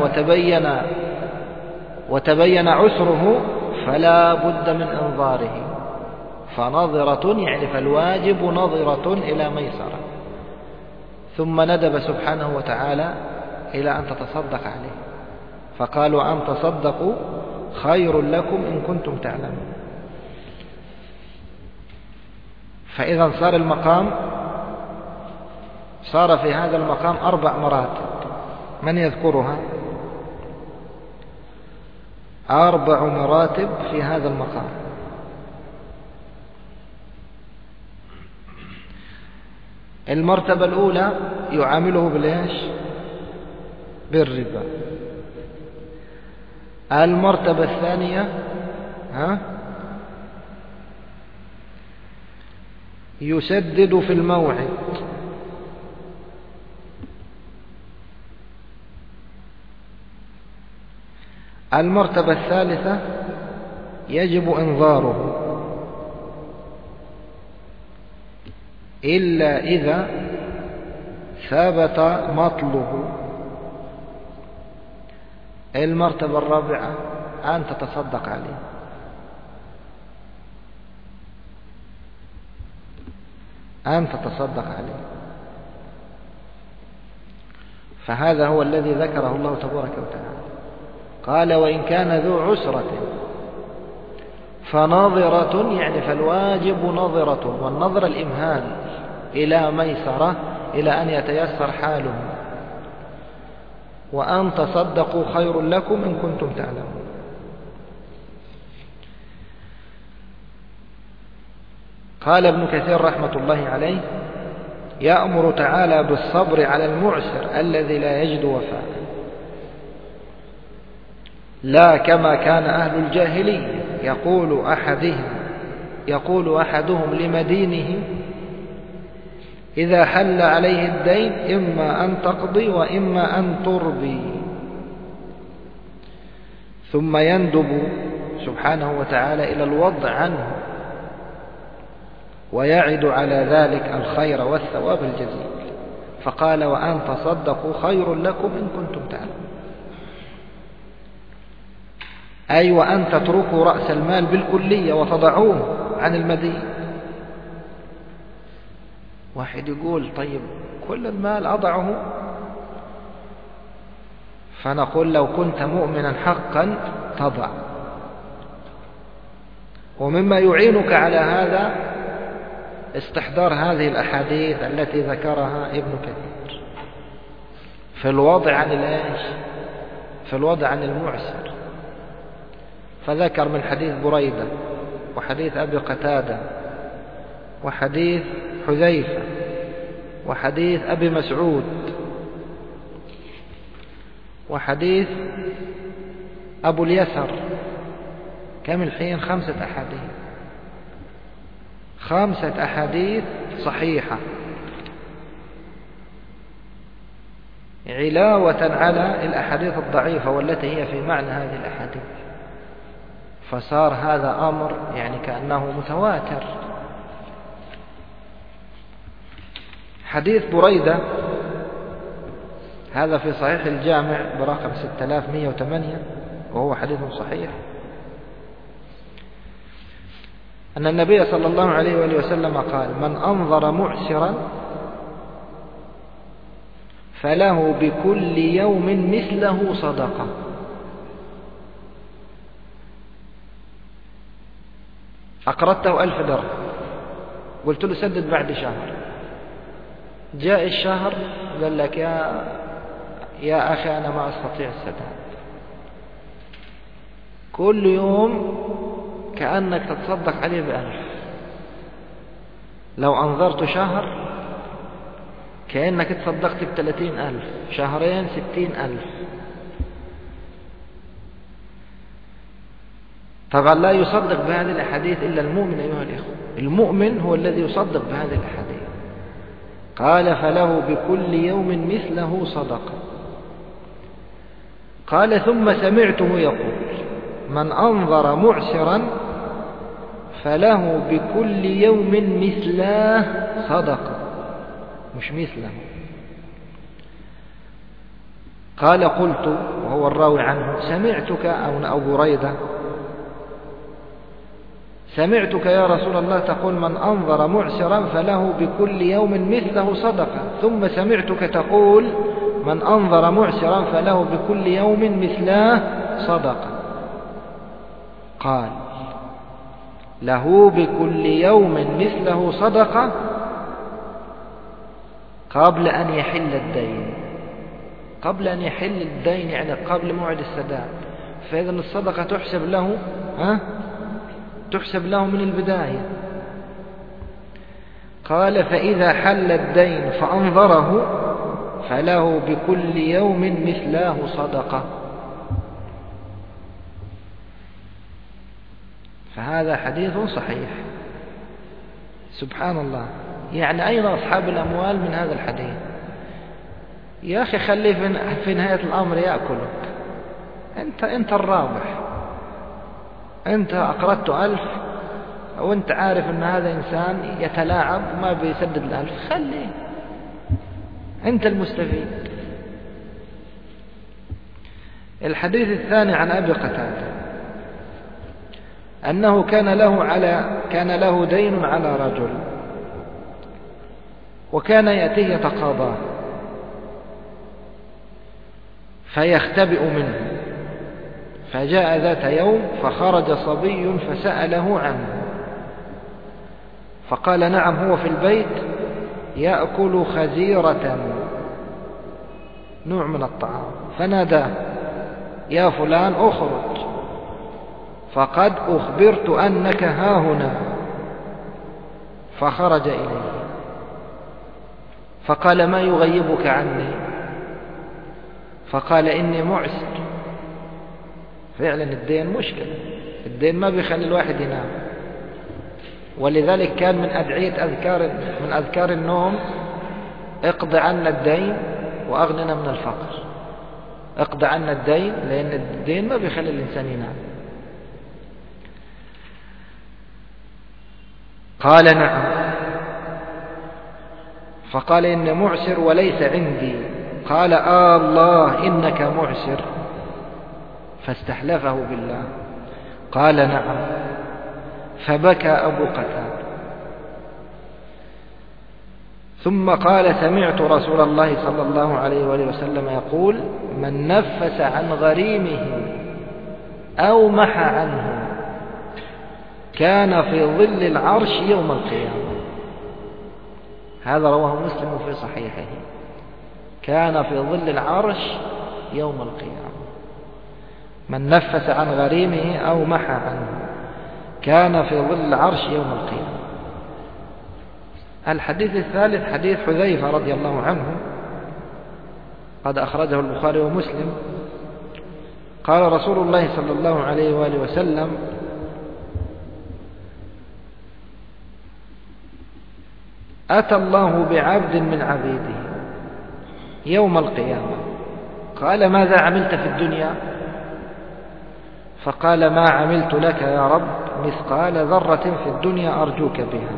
وتبين عسره فلا بد من إنظاره، فنظرة يعني فالواجب نظرة إلى ميسرة. ثم ندب سبحانه وتعالى إلى أن تتصدق عليه، فقالوا أن تصدقوا خير لكم إن كنتم تعلمون. فإذا صار في هذا المقام 4 مراتب. من يذكرها؟ 4 مراتب في هذا المقام. المرتبة الأولى يعامله بالإيش؟ بالربا. المرتبة الثانية يسدد في الموعد. المرتبة الثالثة يجب إنظاره إلا إذا ثبت مطله. المرتبة الرابعة أن تتصدق عليه. فهذا هو الذي ذكره الله تبارك وتعالى. قال وإن كان ذو عسرة فنظرة يعني فالواجب نظرة، والنظر الإمهال إلى ميسرة إلى أن يتيسر حاله، وأن تصدقوا خير لكم إن كنتم تعلمون. قال ابن كثير رحمة الله عليه: يأمر تعالى بالصبر على المعسر الذي لا يجد وفاء، لا كما كان أهل الجاهلية يقول أحدهم لمدينه إذا حل عليه الدين: إما أن تقضي وإما أن تربي. ثم يندب سبحانه وتعالى إلى الوضع عنه ويعد على ذلك الخير والثواب الجزيل، فقال: وأن تصدقوا خير لكم إن كنتم تعلمون، أي وأن تتركوا رأس المال بالكلية وتضعوه عن المدين. واحد يقول: طيب كل المال أضعه؟ فنقول: لو كنت مؤمنا حقا تضع. ومما يعينك على هذا استحضار هذه الأحاديث التي ذكرها ابن كثير في الوضع عن المعسر، فذكر من حديث بريدة وحديث أبي قتادة وحديث حذيفة وحديث أبي مسعود وحديث أبو اليسر. كم الحين؟ 5 أحاديث، 5 أحاديث صحيحة علاوة على الأحاديث الضعيفة والتي هي في معنى هذه الأحاديث، فصار هذا أمر يعني كأنه متواتر. حديث بريدة هذا في صحيح الجامع برقم 6108 وهو حديث صحيح، أن النبي صلى الله عليه وآله وسلم قال: من أنظر معسرا فله بكل يوم مثله صدقة. أقرضته 1000 درهم، قلت له سدد بعد شهر، جاء الشهر قال لك: يا أخي أنا ما أستطيع السداد. كل يوم كأنك تتصدق عليه ب1000. لو أنظرت شهر كأنك تصدقت ب30,000، شهرين 60,000. طبعا لا يصدق بهذه الأحاديث إلا المؤمن أيها الإخوة، المؤمن هو الذي يصدق بهذه الأحاديث. قال: فله بكل يوم مثله صدقة. قال: ثم سمعته يقول: من أنظر معسرا فله بكل يوم مثله صدقة، مش مثله. قال: قلت، وهو الراوي عنه: سمعتك أو بريدة، سمعتك يا رسول الله تقول: من أنظر معسرا فله بكل يوم مثله صدقة، ثم سمعتك تقول: من أنظر معسرا فله بكل يوم مثله صدقة. قال: له بكل يوم مثله صدقة قبل أن يحل الدين. قبل أن يحل الدين يعني قبل موعد السداد، فإذا الصدقة تحسب له من البداية. قال: فإذا حل الدين فأنظره فله بكل يوم مثله صدقة. فهذا حديث صحيح. سبحان الله، يعني أين أصحاب الأموال من هذا الحديث؟ يا أخي خليه في نهاية الأمر يأكلك، أنت الرابح. أنت أقرضت 1000 وأنت عارف أن هذا إنسان يتلاعب ما بيسدد 1000، خليه، أنت المستفيد. الحديث الثاني عن أبي قتادة أنه كان له دين على رجل، وكان يأتيه يتقاضاه فيختبئ منه، فجاء ذات يوم فخرج صبي فسأله عنه، فقال: نعم هو في البيت، يأكل خزيرة، نوع من الطعام، فناداه: يا فلان اخرج، فقد أخبرت أنك هاهنا. فخرج إليه فقال: ما يغيبك عني؟ فقال: إني معسر. فعلا الدين مشكلة، الدين ما بيخلي الواحد ينام، ولذلك كان من أدعية من أذكار النوم: اقض عنا الدين وأغننا من الفقر. اقض عنا الدين، لأن الدين ما بيخلي الإنسان ينام. قال: نعم. فقال: إني معسر وليس عندي. قال: الله إنك معسر. فاستحلفه بالله. قال: نعم. فبكى أبو قتادة، ثم قال: سمعت رسول الله صلى الله عليه وآله وسلم يقول: من نفس عن غريمه أو محى عنه كان في ظل العرش يوم القيامة. هذا رواه مسلم في صحيحه. كان في ظل العرش يوم القيامة. من نفس عن غريمه أو محى عنه كان في ظل العرش يوم القيامة. الحديث الثالث حديث حذيفة رضي الله عنه، قد أخرجه البخاري ومسلم. قال رسول الله صلى الله عليه وآله وسلم: أتى الله بعبد من عبيده يوم القيامة، قال: ماذا عملت في الدنيا؟ فقال: ما عملت لك يا رب مثقال ذرة في الدنيا أرجوك بها.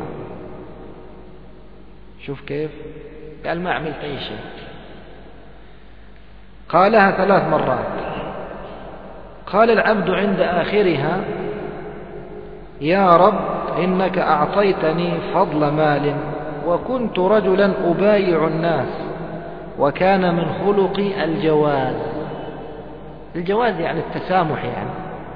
شوف كيف قال: ما عملت أي شيء. قالها 3 مرات. قال العبد عند آخرها: يا رب إنك أعطيتني فضل مال، وكنت رجلا أبايع الناس، وكان من خلقي الجواز. الجواز يعني التسامح، يعني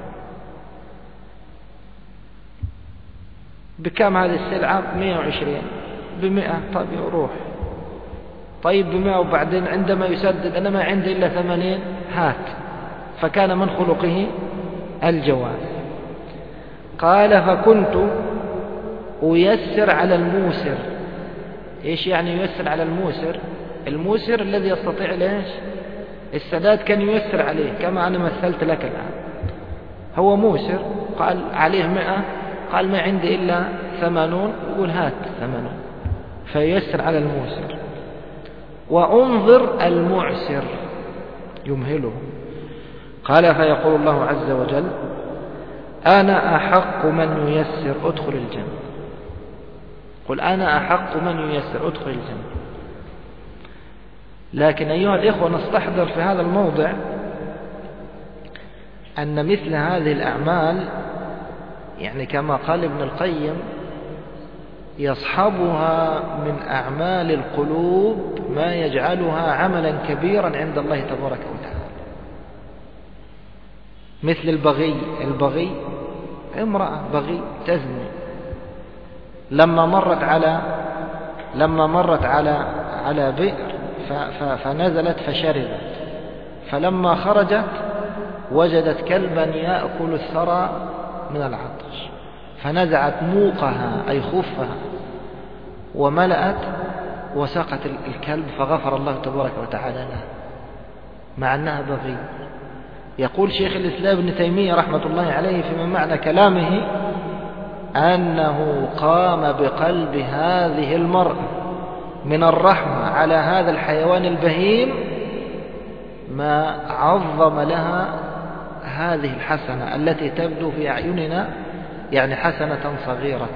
بكم هذه السلعة؟ 120. ب100. طيب يروح. طيب ب100، وبعدين عندما يسدد: أنا ما عندي إلا 80. هات. فكان من خلقه الجواز. قال: فكنت أيسر على الموسر. إيش يعني ييسر على الموسر؟ الموسر الذي يستطيع ليش السداد كان ييسر عليه، كما أنا مثلت لك الآن. هو موسر، قال عليه 100، قال ما عندي إلا 80، يقول هات 80، فييسر على الموسر. وأنظر المعسر، يمهله. قال: فيقول الله عز وجل: أنا أحق من ييسر، أدخل الجنة. قل: أنا أحق من ييسر، أدخل الجنة. لكن أيها الإخوة، نستحضر في هذا الموضع أن مثل هذه الأعمال، يعني كما قال ابن القيم، يصحبها من أعمال القلوب ما يجعلها عملا كبيرا عند الله تبارك وتعالى. مثل البغي، امرأة بغي تزني، لما مرت على بئر فنزلت فشربت، فلما خرجت وجدت كلبا يأكل الثرى من العطش، فنزعت موقها أي خفها وملأت وسقت الكلب، فغفر الله تبارك وتعالى لها مع أنها بغي. يقول شيخ الإسلام ابن تيمية رحمة الله عليه فيما معنى كلامه: أنه قام بقلب هذه المرأة من الرحمة على هذا الحيوان البهيم ما عظم لها هذه الحسنة التي تبدو في أعيننا يعني حسنة صغيرة.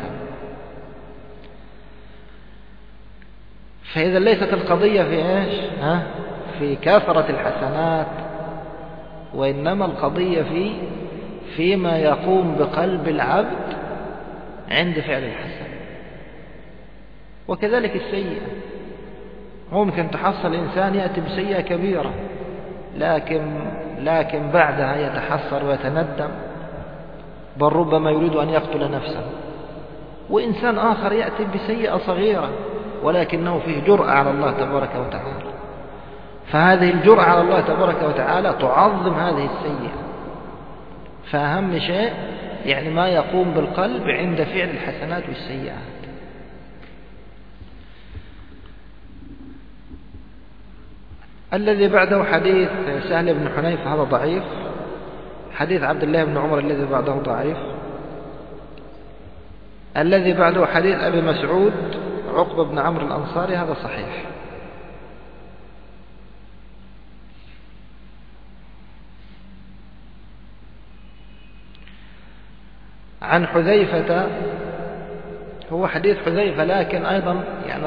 فإذا ليست القضية في إيش؟ في كثرة الحسنات، وإنما القضية فيما يقوم بقلب العبد عند فعل الحسن. وكذلك السيئة، ممكن تحصل إنسان يأتي بسيئة كبيرة لكن بعدها يتحسر ويتندم، بل ربما يريد أن يقتل نفسه. وإنسان آخر يأتي بسيئة صغيرة ولكنه فيه جرأة على الله تبارك وتعالى. فهذه الجرأة على الله تبارك وتعالى تعظم هذه السيئة. فأهم شيء يعني ما يقوم بالقلب عند فعل الحسنات والسيئات. الذي بعده حديث سهل بن حنيف هذا ضعيف. حديث عبد الله بن عمر الذي بعده ضعيف. الذي بعده حديث أبي مسعود عقبة بن عمرو الأنصاري هذا صحيح. عن حذيفة، هو حديث حذيفة لكن أيضا يعني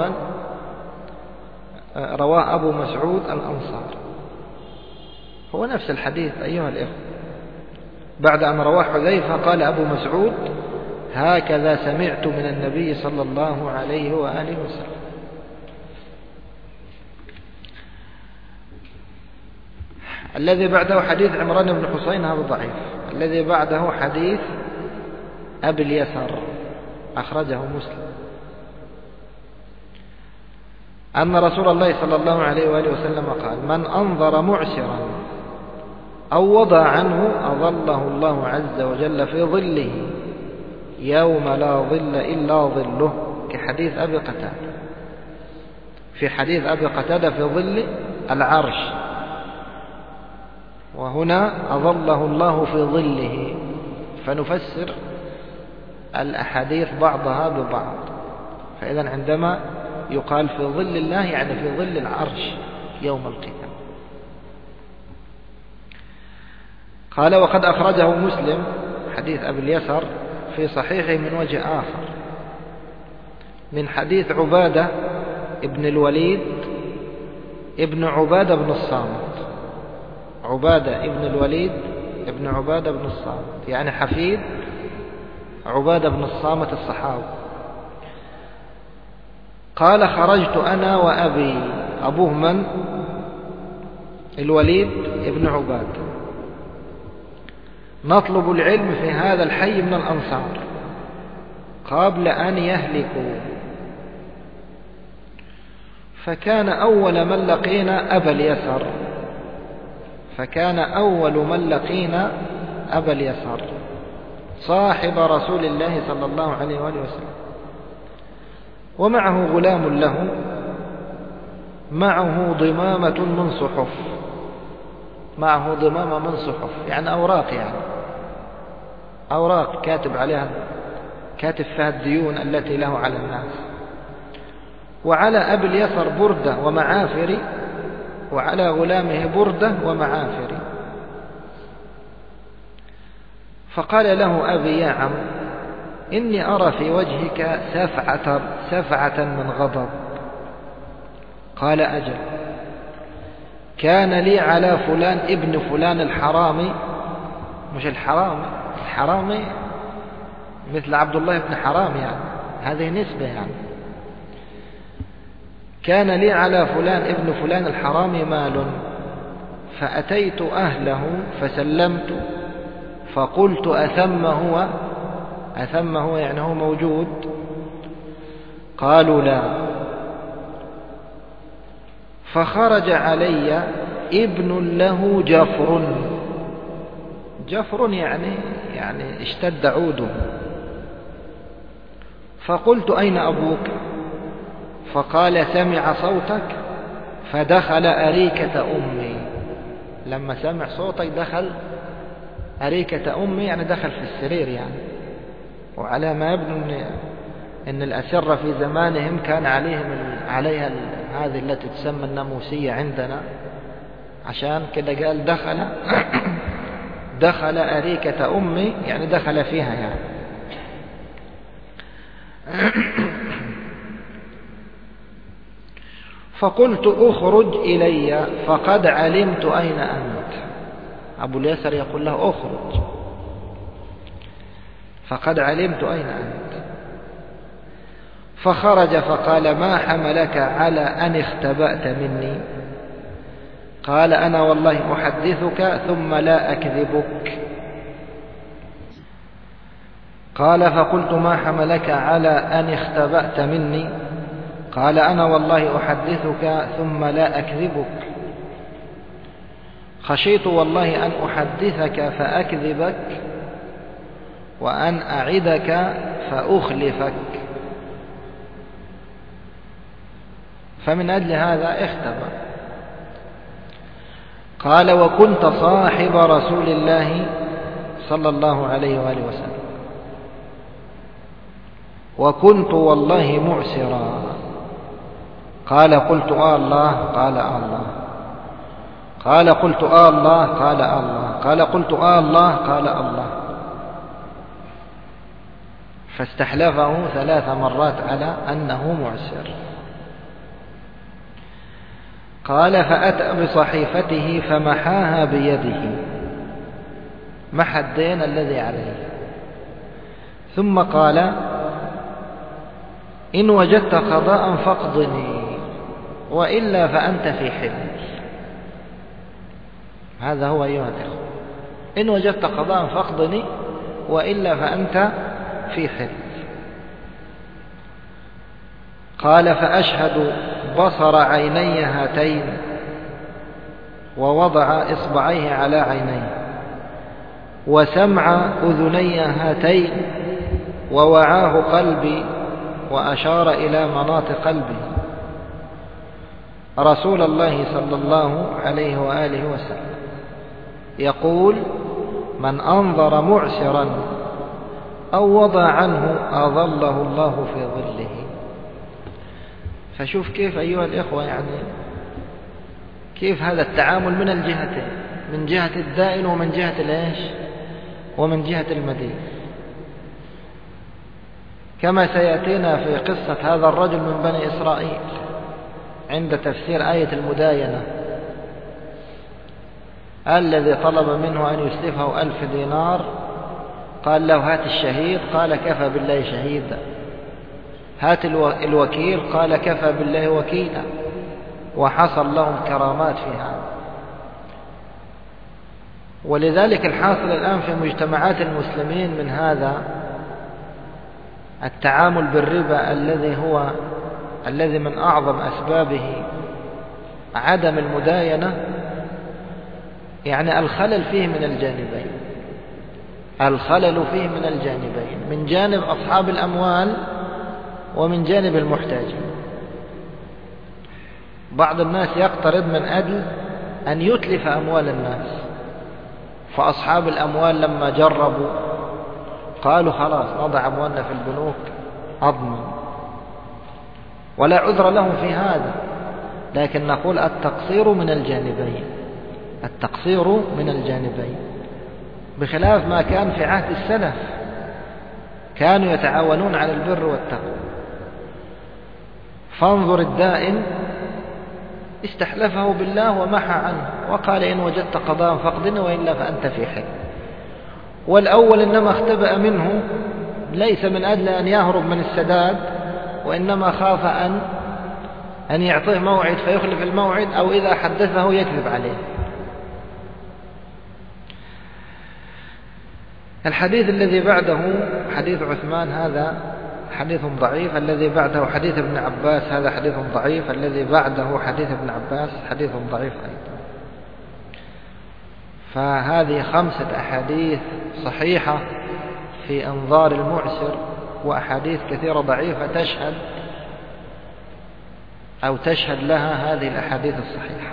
رواه أبو مسعود الأنصاري، هو نفس الحديث أيها الإخوة. بعد أن رواه حذيفة قال أبو مسعود: هكذا سمعت من النبي صلى الله عليه وآله وسلم. الذي بعده حديث عمران بن حسين هذا ضعيف. الذي بعده حديث أبي اليسر أخرجه مسلم، أن رسول الله صلى الله عليه وآله وسلم قال: من أنظر معسرا أو وضع عنه أظله الله عز وجل في ظله يوم لا ظل إلا ظله، كحديث أبي قتادة. في حديث أبي قتادة في ظل العرش، وهنا أظله الله في ظله. فنفسر الأحاديث بعضها ببعض. فإذا عندما يقال في ظل الله يعني في ظل العرش يوم القيامة. قال: وقد أخرجه مسلم حديث أبي اليسر في صحيحه من وجه آخر من حديث عبادة ابن الوليد ابن عبادة بن الصامت. عبادة ابن الوليد ابن عبادة بن الصامت يعني حفيد عبادة بن الصامت الصحابي. قال: خرجت أنا وأبي، أبوه من؟ الوليد ابن عبادة، نطلب العلم في هذا الحي من الأنصار قبل أن يهلكوا، فكان أول من لقينا أبا اليسر، فكان أول من لقينا أبا اليسر صاحب رسول الله صلى الله عليه وآله وسلم، ومعه غلام له معه ضمامة من صحف، معه ضمامة من صحف يعني أوراق، يعني أوراق كاتب عليها، كاتب فيها الديون التي له على الناس. وعلى أبي اليسر بردة ومعافر، وعلى غلامه بردة ومعافر. فقال له أبي: يا عم، إني أرى في وجهك سفعة من غضب. قال: أجل. كان لي على فلان ابن فلان الحرامي، مش الحرامي مثل عبد الله بن حرام، يعني هذه نسبة يعني. كان لي على فلان ابن فلان الحرامي مال، فأتيت أهله فسلمت، فقلت: أثم هو؟ أثم هو يعني هو موجود؟ قالوا: لا. فخرج علي ابن له جفر، جفر يعني اشتد عوده. فقلت: أين أبوك؟ فقال: سمع صوتك فدخل أريكة أمي. لما سمع صوتك دخل أريكة أمي يعني دخل في السرير يعني. وعلى ما يبدو أن الأسرة في زمانهم كان عليها هذه التي تسمى الناموسية عندنا، عشان كده قال دخل أريكة أمي يعني دخل فيها يعني. فقلت: أخرج إلي فقد علمت أين أنت. أبو اليسر يقول له: أخرج فقد علمت أين أنت. فخرج فقال: ما حملك على أن اختبأت مني؟ قال: أنا والله أحدثك ثم لا أكذبك. قال: فقلت: ما حملك على أن اختبأت مني؟ قال أنا والله أحدثك ثم لا أكذبك، خشيت والله أن أحدثك فأكذبك وأن أعدك فأخلفك، فمن أجل هذا اختبأ. قال وكنت صاحب رسول الله صلى الله عليه وآله وسلم، وكنت والله معسرا. قال قلت الله، قال الله. قال قلت الله، قال الله. قال قلت الله، قال الله. فاستحلفه 3 مرات على أنه معسر. قال فأتى بصحيفته فمحاها بيده، محى الدين الذي عليه، ثم قال إن وجدت قضاء فاقضني وإلا فأنت في حل. هذا هو أيها الأخوة، إن وجدت قضاء فاقضني وإلا فأنت في حل. قال فأشهد بصر عيني هاتين، ووضع إصبعيه على عينيه، وسمع أذني هاتين، ووعاه قلبي، وأشار إلى مناط قلبي، رسول الله صلى الله عليه وآله وسلم يقول من أنظر معسرا أو وضع عنه أظله الله في ظله. فشوف كيف أيها الإخوة، يعني كيف هذا التعامل من الجهتين، من جهة الدائن ومن جهة الإيش، ومن جهة المدين، كما سيأتينا في قصة هذا الرجل من بني إسرائيل عند تفسير آية المداينة، الذي طلب منه أن يسلفه 1000 دينار، قال له هات الشهيد، قال كفى بالله شهيدا. هات الوكيل، قال كفى بالله وكيلا. وحصل لهم كرامات في هذا. ولذلك الحاصل الآن في مجتمعات المسلمين من هذا التعامل بالربا الذي من أعظم أسبابه عدم المداينة، يعني الخلل فيه من الجانبين، الخلل فيه من الجانبين، من جانب أصحاب الأموال ومن جانب المحتاجين. بعض الناس يقترض من أجل أن يتلف أموال الناس، فأصحاب الأموال لما جربوا قالوا خلاص نضع أموالنا في البنوك أضمن، ولا عذر لهم في هذا. لكن نقول التقصير من الجانبين، التقصير من الجانبين، بخلاف ما كان في عهد السلف، كانوا يتعاونون على البر والتقوى. فانظر الدائن استحلفه بالله ومحى عنه، وقال إن وجدت قضاء فاقضني وإلا فأنت في حل. والأول إنما اختبأ منه ليس من أجل أن يهرب من السداد، وإنما خاف أن يعطيه موعد فيخلف الموعد، أو إذا حدثه يكذب عليه. الحديث الذي بعده حديث عثمان، هذا حديث ضعيف. الذي بعده حديث ابن عباس، هذا حديث ضعيف. الذي بعده حديث ابن عباس حديث ضعيف أيضا. فهذه 5 أحاديث صحيحة في أنظار المعسر، وأحاديث كثيرة ضعيفة تشهد لها هذه الأحاديث الصحيحة.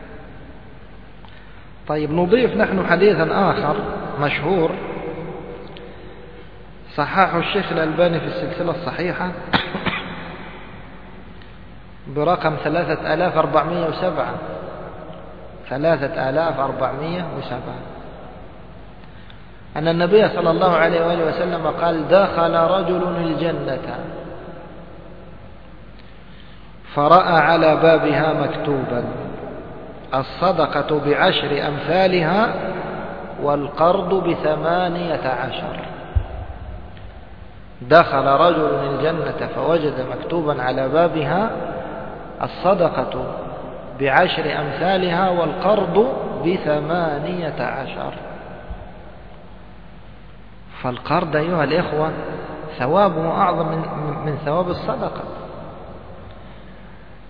طيب نضيف نحن حديثا آخر مشهور صححه الشيخ الألباني في السلسلة الصحيحة برقم 3407، 3407، أن النبي صلى الله عليه وآله وسلم قال دخل رجل الجنة فرأى على بابها مكتوبا الصدقة ب10 أمثالها والقرض ب18. دخل رجل الجنة فوجد مكتوبا على بابها الصدقة ب10 أمثالها والقرض ب18. فالقرض أيها الإخوة ثوابه أعظم من ثواب الصدقة.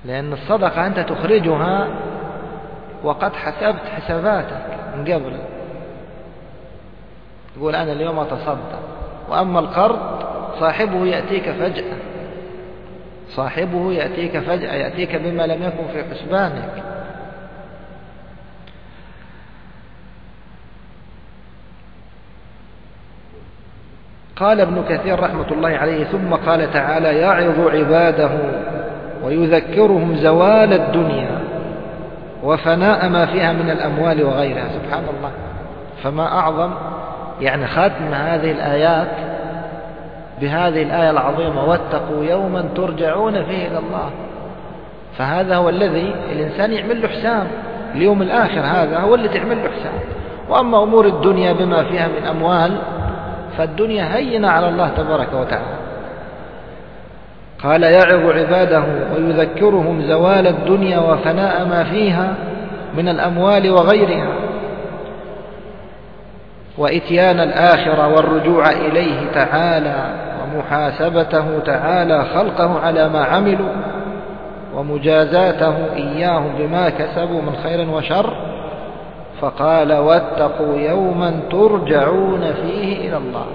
لأن الصدقة أنت تخرجها وقد حسبت حساباتك من قبل، يقول أنا اليوم أتصدق. وأما القرض صاحبه يأتيك فجأة، صاحبه يأتيك فجأة، يأتيك بما لم يكن في حسبانك. قال ابن كثير رحمة الله عليه: ثم قال تعالى: يعظ عباده ويذكرهم زوال الدنيا وفناء ما فيها من الأموال وغيرها. سبحان الله، فما أعظم يعني ختم هذه الآيات بهذه الآية العظيمة: واتقوا يوما ترجعون فيه إلى الله. فهذا هو الذي الإنسان يعمل له حساب، اليوم الآخر هذا هو اللي تعمل له حساب. وأما أمور الدنيا بما فيها من أموال فالدنيا هينة على الله تبارك وتعالى. قال: يعظ عباده ويذكرهم زوال الدنيا وفناء ما فيها من الأموال وغيرها، وإتيان الآخرة والرجوع إليه تعالى، ومحاسبته تعالى خلقه على ما عملوا، ومجازاته إياهم بما كسبوا من خير وشر. فقال: واتقوا يوما ترجعون فيه إلى الله.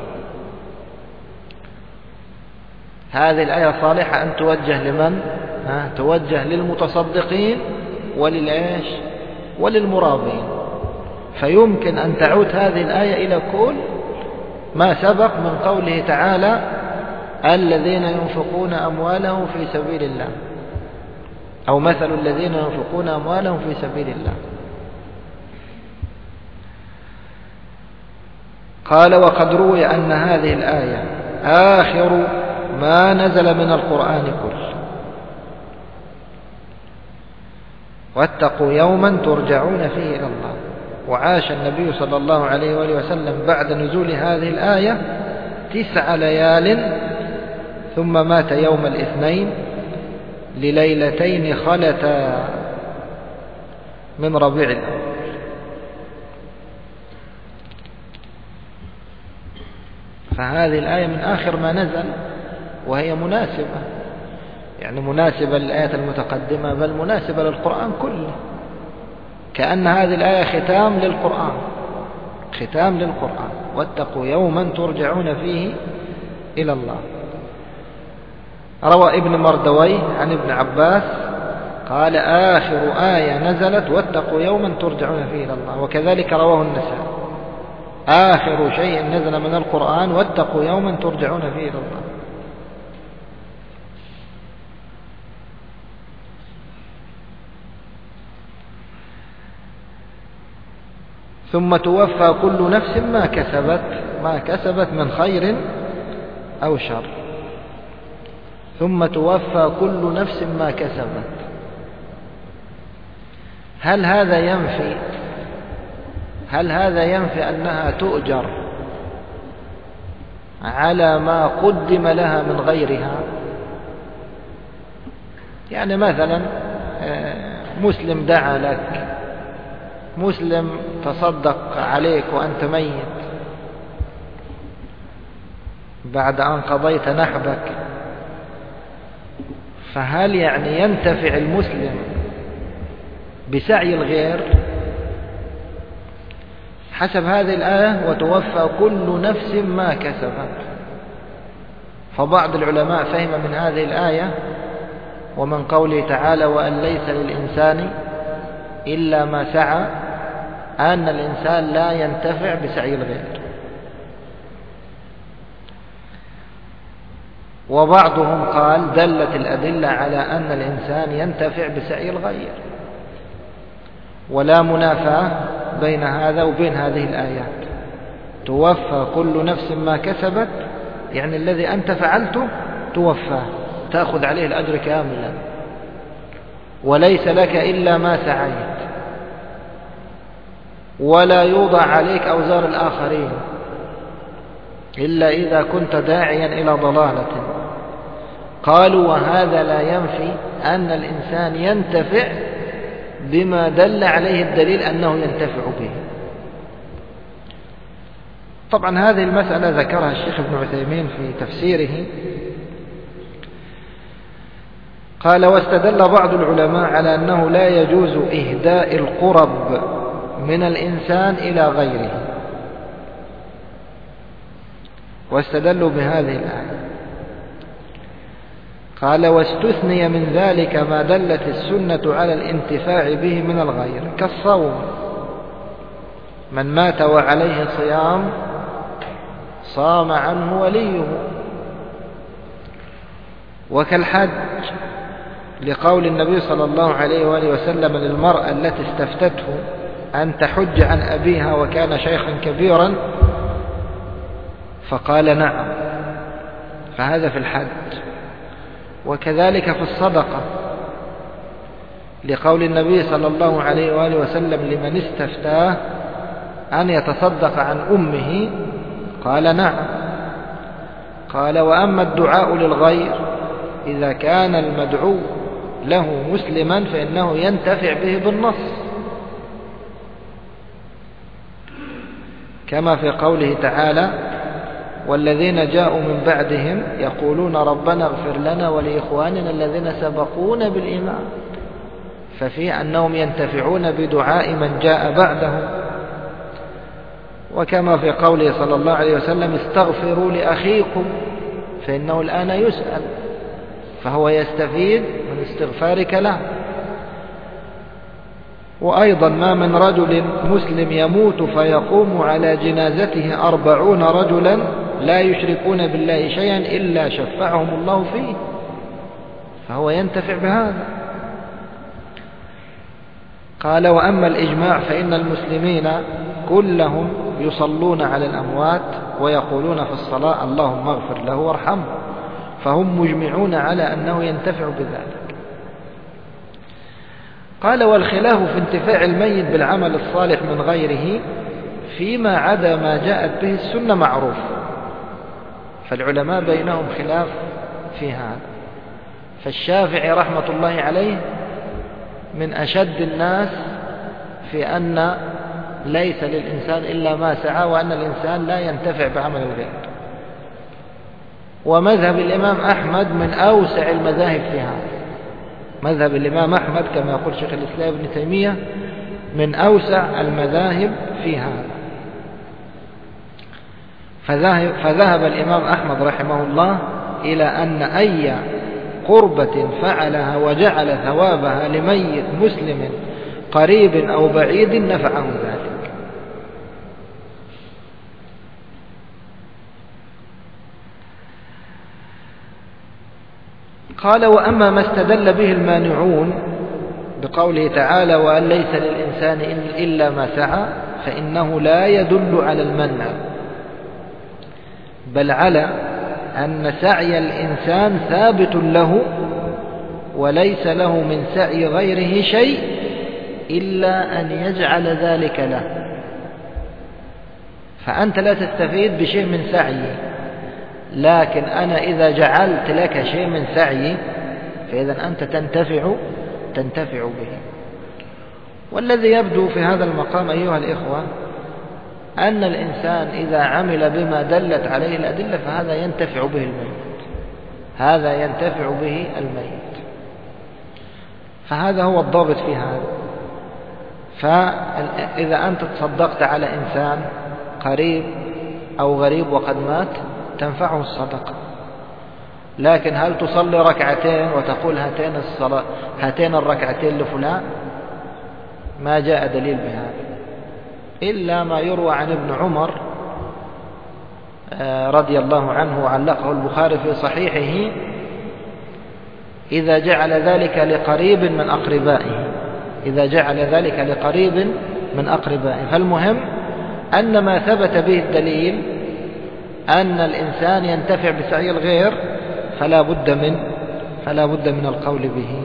هذه الآية صالحة أن توجه لمن؟ توجه للمتصدقين وللإيش؟ وللمرابين. فيمكن أن تعود هذه الآية إلى كل ما سبق من قوله تعالى: الذين ينفقون أموالهم في سبيل الله، أو مثل الذين ينفقون أموالهم في سبيل الله. قال: وقد روي أن هذه الآية آخر ما نزل من القرآن كله. واتقوا يوما ترجعون فيه إلى الله. وعاش النبي صلى الله عليه وآله وسلم بعد نزول هذه الآية 9 ليال، ثم مات يوم الاثنين لليلتين خلتا من ربيع الأول. فهذه الآية من آخر ما نزل، وهي مناسبة، يعني مناسبة للآية المتقدمة، بل مناسبة للقرآن كله، كأن هذه الآية ختام للقرآن، ختام للقرآن. واتقوا يوما ترجعون فيه إلى الله. روى ابن مردويه عن ابن عباس قال: آخر آية نزلت واتقوا يوما ترجعون فيه إلى الله. وكذلك رواه النسائي: آخر شيء نزل من القرآن واتقوا يوما ترجعون فيه إلى الله. ثم توفى كل نفس ما كسبت من خير أو شر. ثم توفى كل نفس ما كسبت. هل هذا ينفي أنها تؤجر على ما قدم لها من غيرها؟ يعني مثلا مسلم دعا لك، مسلم تصدق عليك وأنت ميت بعد أن قضيت نحبك، فهل يعني ينتفع المسلم بسعي الغير؟ حسب هذه الآية: وتوفى كل نفس ما كسبت. فبعض العلماء فهم من هذه الآية ومن قوله تعالى: وأن ليس للإنسان إلا ما سعى، أن الإنسان لا ينتفع بسعي الغير. وبعضهم قال: دلت الأدلة على أن الإنسان ينتفع بسعي الغير، ولا منافاة بين هذا وبين هذه الآيات. توفى كل نفس ما كسبت، يعني الذي أنت فعلته توفى، تأخذ عليه الأجر كاملا، وليس لك إلا ما سعيت، ولا يوضع عليك أوزار الآخرين إلا إذا كنت داعيا إلى ضلالة. قالوا: وهذا لا ينفي أن الإنسان ينتفع بما دل عليه الدليل أنه ينتفع به. طبعا هذه المسألة ذكرها الشيخ ابن عثيمين في تفسيره، قال: واستدل بعض العلماء على أنه لا يجوز إهداء القرب من الإنسان إلى غيره، واستدلوا بهذه الآية. قال: واستثني من ذلك ما دلت السنة على الانتفاع به من الغير كالصوم، من مات وعليه صيام صام عنه وليه، وكالحج لقول النبي صلى الله عليه وآله وسلم للمرأة التي استفتته أن تحج عن أبيها وكان شيخا كبيرا فقال نعم، فهذا في الحج. وكذلك في الصدقة لقول النبي صلى الله عليه وآله وسلم لمن استفتاه أن يتصدق عن أمه قال نعم. قال: وأما الدعاء للغير إذا كان المدعو له مسلما فإنه ينتفع به بالنص، كما في قوله تعالى: والذين جاءوا من بعدهم يقولون ربنا اغفر لنا ولإخواننا الذين سبقونا بالإيمان، ففي أنهم ينتفعون بدعاء من جاء بعدهم. وكما في قوله صلى الله عليه وسلم: استغفروا لأخيكم فإنه الآن يسأل، فهو يستفيد من استغفارك له. وأيضا ما من رجل مسلم يموت فيقوم على جنازته 40 رجلا لا يشركون بالله شيئا إلا شفعهم الله فيه، فهو ينتفع بهذا. قال: وأما الإجماع فإن المسلمين كلهم يصلون على الأموات ويقولون في الصلاة اللهم اغفر له وارحمه، فهم مجمعون على أنه ينتفع بذلك. قال: والخلاف في انتفاع الميت بالعمل الصالح من غيره فيما عدا ما جاءت به السنة معروف، فالعلماء بينهم خلاف في هذا. فالشافعي رحمة الله عليه من أشد الناس في أن ليس للإنسان إلا ما سعى، وأن الإنسان لا ينتفع بعمل الغير. ومذهب الإمام أحمد من أوسع المذاهب في هذا. مذهب الإمام أحمد كما يقول شيخ الإسلام ابن تيمية من أوسع المذاهب في هذا. فذهب الإمام أحمد رحمه الله إلى أن أي قربة فعلها وجعل ثوابها لميت مسلم قريب أو بعيد نفعه ذلك. قال: وأما ما استدل به المانعون بقوله تعالى وأن ليس للإنسان إلا ما سعى فإنه لا يدل على المنع، بل على أن سعي الإنسان ثابت له وليس له من سعي غيره شيء إلا أن يجعل ذلك له. فأنت لا تستفيد بشيء من سعيه، لكن أنا إذا جعلت لك شيء من سعي فإذا أنت تنتفع به. والذي يبدو في هذا المقام أيها الإخوة أن الإنسان إذا عمل بما دلت عليه الأدلة فهذا ينتفع به الميت، هذا ينتفع به الميت. فهذا هو الضابط في هذا. فإذا أنت تصدقت على إنسان قريب أو غريب وقد مات تنفعه الصدقة، لكن هل تصلي ركعتين وتقول هاتين الركعتين لفلان؟ ما جاء دليل بهذا إلا ما يروى عن ابن عمر رضي الله عنه وعلقه البخاري في صحيحه: إذا جعل ذلك لقريب من أقربائه، إذا جعل ذلك لقريب من أقربائه. فالمهم أن ما ثبت به الدليل أن الإنسان ينتفع بسعي الغير فلا بد من القول به.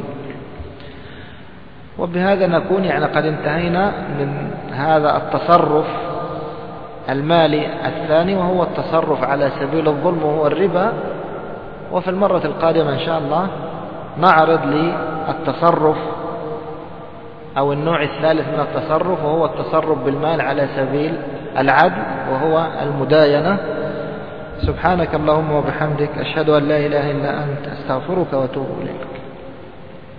وبهذا نكون قد انتهينا من هذا التصرف المالي الثاني، وهو التصرف على سبيل الظلم وهو الربا. وفي المرة القادمة إن شاء الله نعرض للتصرف أو النوع الثالث من التصرف، وهو التصرف بالمال على سبيل العدل وهو المداينة. سبحانك اللهم وبحمدك، أشهد أن لا إله إلا أنت، أستغفرك وأتوب إليك.